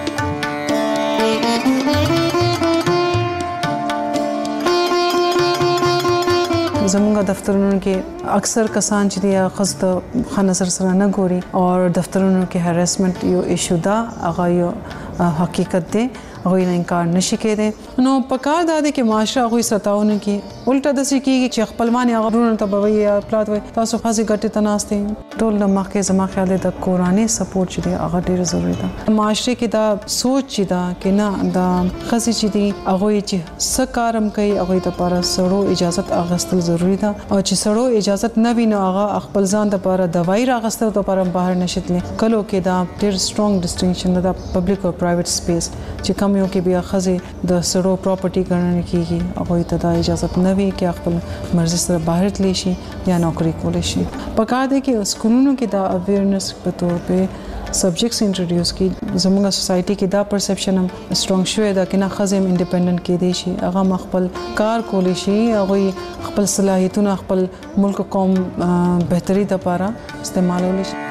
زموږ دفترونو کې اکثر کسان چې د خاص د خنصر سره نه ګوري او دفترونو کې هراسمنت یو ایشو دا هغه یو حقیقت دی هغه نه انکار نشي کېده. نو پکار دا دی چې معاشره هغه ستاونه کې الټا د سکیږي چې خپل معنی هغه ورونه ته بوي یا پلات وي تاسو خاصه ګټه تناستې ټول د مخکې زما خیال دی د قرآني سپورټ چې دی هغه ډیر ضروری ده. معاشره کې دا سوچ چې دا کې نه د خاصه چې دی هغه چې سکارم کوي هغه ته لپاره سړو اجازه اغستل ضروری ده او چې سړو اجازه نه ویني هغه خپل ځان د لپاره دوايي راغستل ته لپاره بهر نشتلی کلو کې دا ډیر سترونګ ډیسټینکشن ده پبلک او پرایویټ سپیس چې کوم یو کې بیا خزه د سړو پراپرټي ګڼل کیږي هغه ته دا اجازه نه وي چې خپل مرزي سره بهر تلی شي یا نوکری کول شي. پکار دی چې سکولونو کې دا اویرنس په تور په سبجیکټس انټروډیوس کی زموږه سوسايټي کې دا پرسپشن هم سترونګ شوی دا چې نه خزم انډیپندنٹ کې دی شي هغه خپل کار کول شي هغه خپل صلاحیتونه خپل ملک قوم بهتري لپاره استعمالول شي.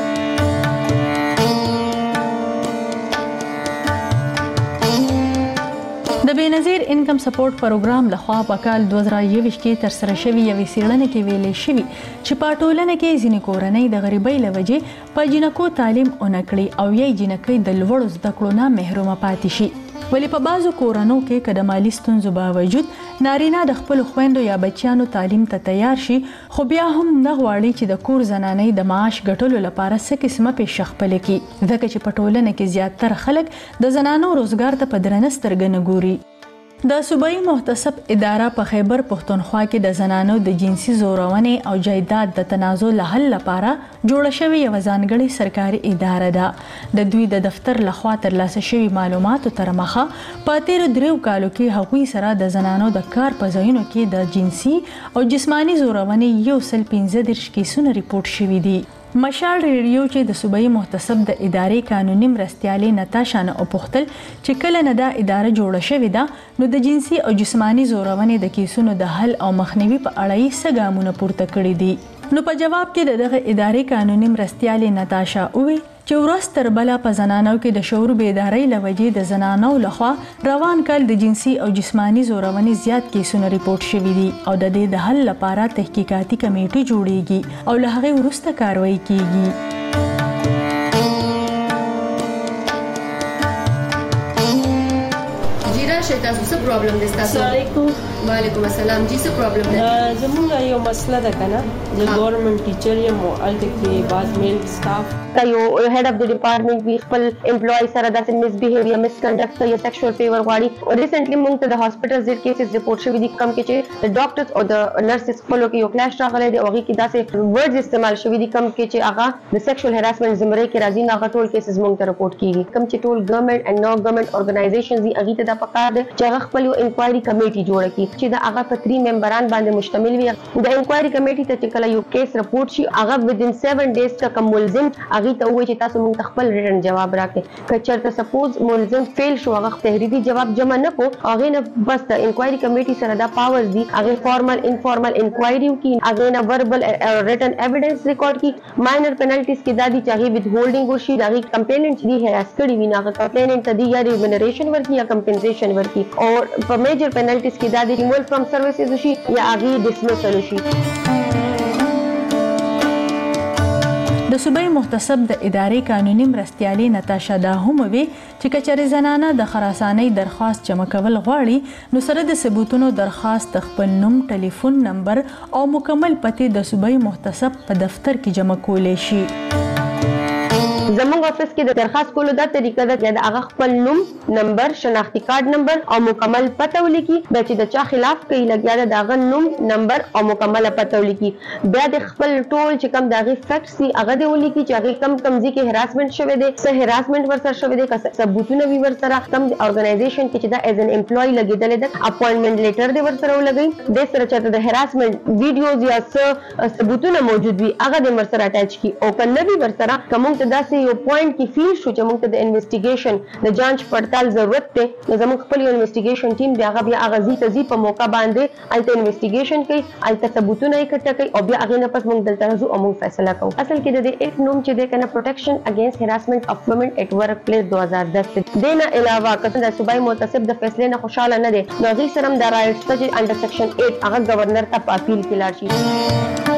د بېنظیر انکم سپورټ پروګرام لخوا په کال 2021 کې تر سره شوی یوې څېړنې کې ویلې شوی چې په ټولنه کې ځینې کورنۍ د غریبۍ له وجې په جنکو تعلیم اونکړي او یې جنکۍ د لوړو زده کړو نه محرومه پاتې شي. ولی په بعضو کورنو کې که د مالی ستونزو باوجود نارینه د خپل خويندو یا بچیانو تعلیم ته تیار شي خو بیا هم نه غواړي چې د کور زنانې د معاش ګټلو لپاره څه قسمه پیښه خپل کړي ځکه چې په ټولنه کې زیاتره خلک د زنانو روزګار ته په درنه سترګه نه ګوري. د صوبایي محتسب اداره په خیبر پښتونخوا کې د زنانو د جنسي زورونې او جایداد د تنازع له حل لپاره جوړه شوې یوه ځانګړې سرکاري اداره ده. د دوی د دفتر لخوا ترلاسه شوي معلوماتو تر مخه په تیرو 3 کالو کې هغوی سره د زنانو د کار په ځایونو کې د جنسي او جسماني زورونې 115 کیسونه ریپورټ شوي دي. مشال ریډیو چې د صوبایي محتسب د ادارې قانوني مرستیالې نتاشا نه وپوښتل چې کله نه دا اداره جوړه شوې ده نو د جنسي او جسماني زورونې د کیسونو د حل او مخنیوي په اړه یې څه ګامونه پورته کړي دي. نو په جواب کې دغه ادارې قانوني مرستیالې نتاشا وویل چې ورځ تر بله په زنانو کې د شعور بیدارۍ له وجې د زنانو لخوا روان کال د جنسي او جسماني زورونې زیات کیسونه ریپورټ شوي دي او د دې د حل لپاره تحقیقاتي کمیټې جوړیږي او له هغې وروسته کاروایی کیږي.
تاسو څه پرابلم دي تاسو؟
السلام علیکم.
وعلیکم السلام. جی څه پرابلم ده؟
زموږ یو مسله ده کنه د ګورنمنت ټیچر یم او الته کې بعض میل سټاف
یو هیډ اف د ډپارټمنټ وی خپل امپلوي سره داسې مس بیهیویر مس کنډکټ یا سیکشوال فیور غواړي او ریسنټلی موږ ته د هاسپټل زیر کیسز ریپورټ شوی دي کم کې چې د ډاکټرز او د نرسز خپلو کې یو کلاش راغلی دی او هغې کې داسې ورډز استعمال شوي دي کم کې چې هغه د سیکشوال هراسمنټ زمرې کې راځي نو هغه ټول کیسز موږ ته رپورټ کیږي کم چې ټول ګورنمنټ اینډ نو ګورنمنټ ارګنایزیشنز دي هغې ته دا پکار دی چې هغه خپل یو انکوایري کمیټي جوړه کړي چې دا هغه په 3 ممبران باندې مشتمل وي. د انکوایري کمیټې ته چې کله یو کیس رپورټ شي هغه within 7 days کا کوم ملزم هغه ته وایي چې تاسو موږ خپل ریټن جواب راکړئ. که چېرته سپوز ملزم فیل شو هغه تحریری جواب جمع نه کو هغه نه بس د انکوایري کمیټې سره دا پاورز دي هغه فارمل انفارمل انکوایري کی هغه نه وربل ریټن ایویډنس ریکارډ کی ماینر پینلټیز کې دا دي چې هغه وذ هولډینګ وشي دا هغه کمپلینټ دي هراس کړي وي نه کمپلینټ ته دی یا ریمونریشن ورکی یا کمپنسیشن ورکی او په میجر پینلټیز کې دا دي ریموول فرام سروسز وشي یا هغه ډسمسل وشي.
د صوبای محتسب د ادارې قانوني مرستیالي نتاشا دا هم وی چې کچره زنانه د خراسانۍ درخواست جمع کول غواړي نو سره د ثبوتونو درخواست خپل نوم ټلیفون نمبر او مکمل پته د صوبای محتسب په دفتر کې جمع کولای شي.
زموږ افس کې د درخواست کولو دا طریقه ده چې هغه خپل نوم نمبر شناختی کارت نمبر او مکمل پته ولیکي بیا چې د چا خلاف کوي لګیا ده دغه نوم نمبر او مکمل پته ولیکي بیا د خپل ټول چې کوم دغه فیکټس دي هغه دی ولیکي چې هغه کم کمزي کې هراسمنت شوی دی څه هراسمنت ورسره شوی دی که ثبوتونه وی ورسره کم ارګنایزیشن کې چې دا ایز ان امپلوي لګیدل ده اپوینټمنت لیټر دی ورسره ولګي د سره چاته د هراسمنت ویډیوز یا څه ثبوتونه موجود وي هغه د ورسره اٹیچ کی او کنه وی ورسره کوم ته داسې یو پوینټ کې فیل شو چې موږ ته د انویسټیګیشن د جانچ پړتال ضرورت دی نو زموږ خپل انویسټیګیشن ټیم بیا غزي تزي په موقع باندې الته انویسټیګیشن کوي الته ثبوتونه اکټه کوي او بیا هغه نه پس موږ دلته راځو او موږ فیصله کوو. اصل کې د دې ایک نوم چې د کنه پروټیکشن اگینست هراسمنٹ اف وومن ایٹ ورک پلیس 2010 دینه علاوه کله د صوبای محتسب د فیصلې نه خوشاله نه دي نو هغه سره د رائټس ته انډر سیکشن 8 هغه گورنر ته په اپیل کې لاړ شي.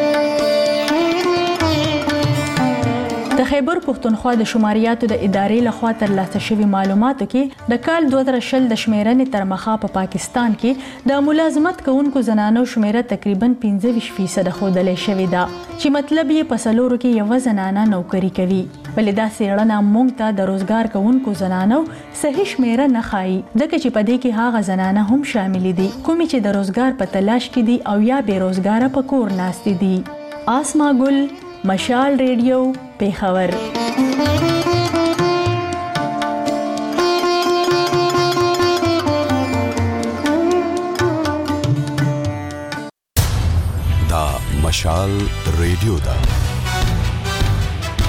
د خیبر پښتونخوا د شماریاتو د ادارې لخوا ترلاسه شوي معلوماتو کې د کال 2020 د شمیرنې تر مخه په پاکستان کې د ملازمت کوونکو زنانو شمیره تقریبا 25% ښودل شوې ده چې مطلب یې په څلورو کې یو زنانه نوکری کوي. ولې دا څېړنه موږ ته د روزګار کوونکو زنانو صحیح شمیره نه ښایي ځکه چې په دې کې هغه زنانه هم شامل دي کومې چې د روزګار په تلاش کې دي او یا بې روزګاره په کور ناستې دي. آسما ګل، مشال ریډیو، پیښور.
دا مشال ریډیو ده.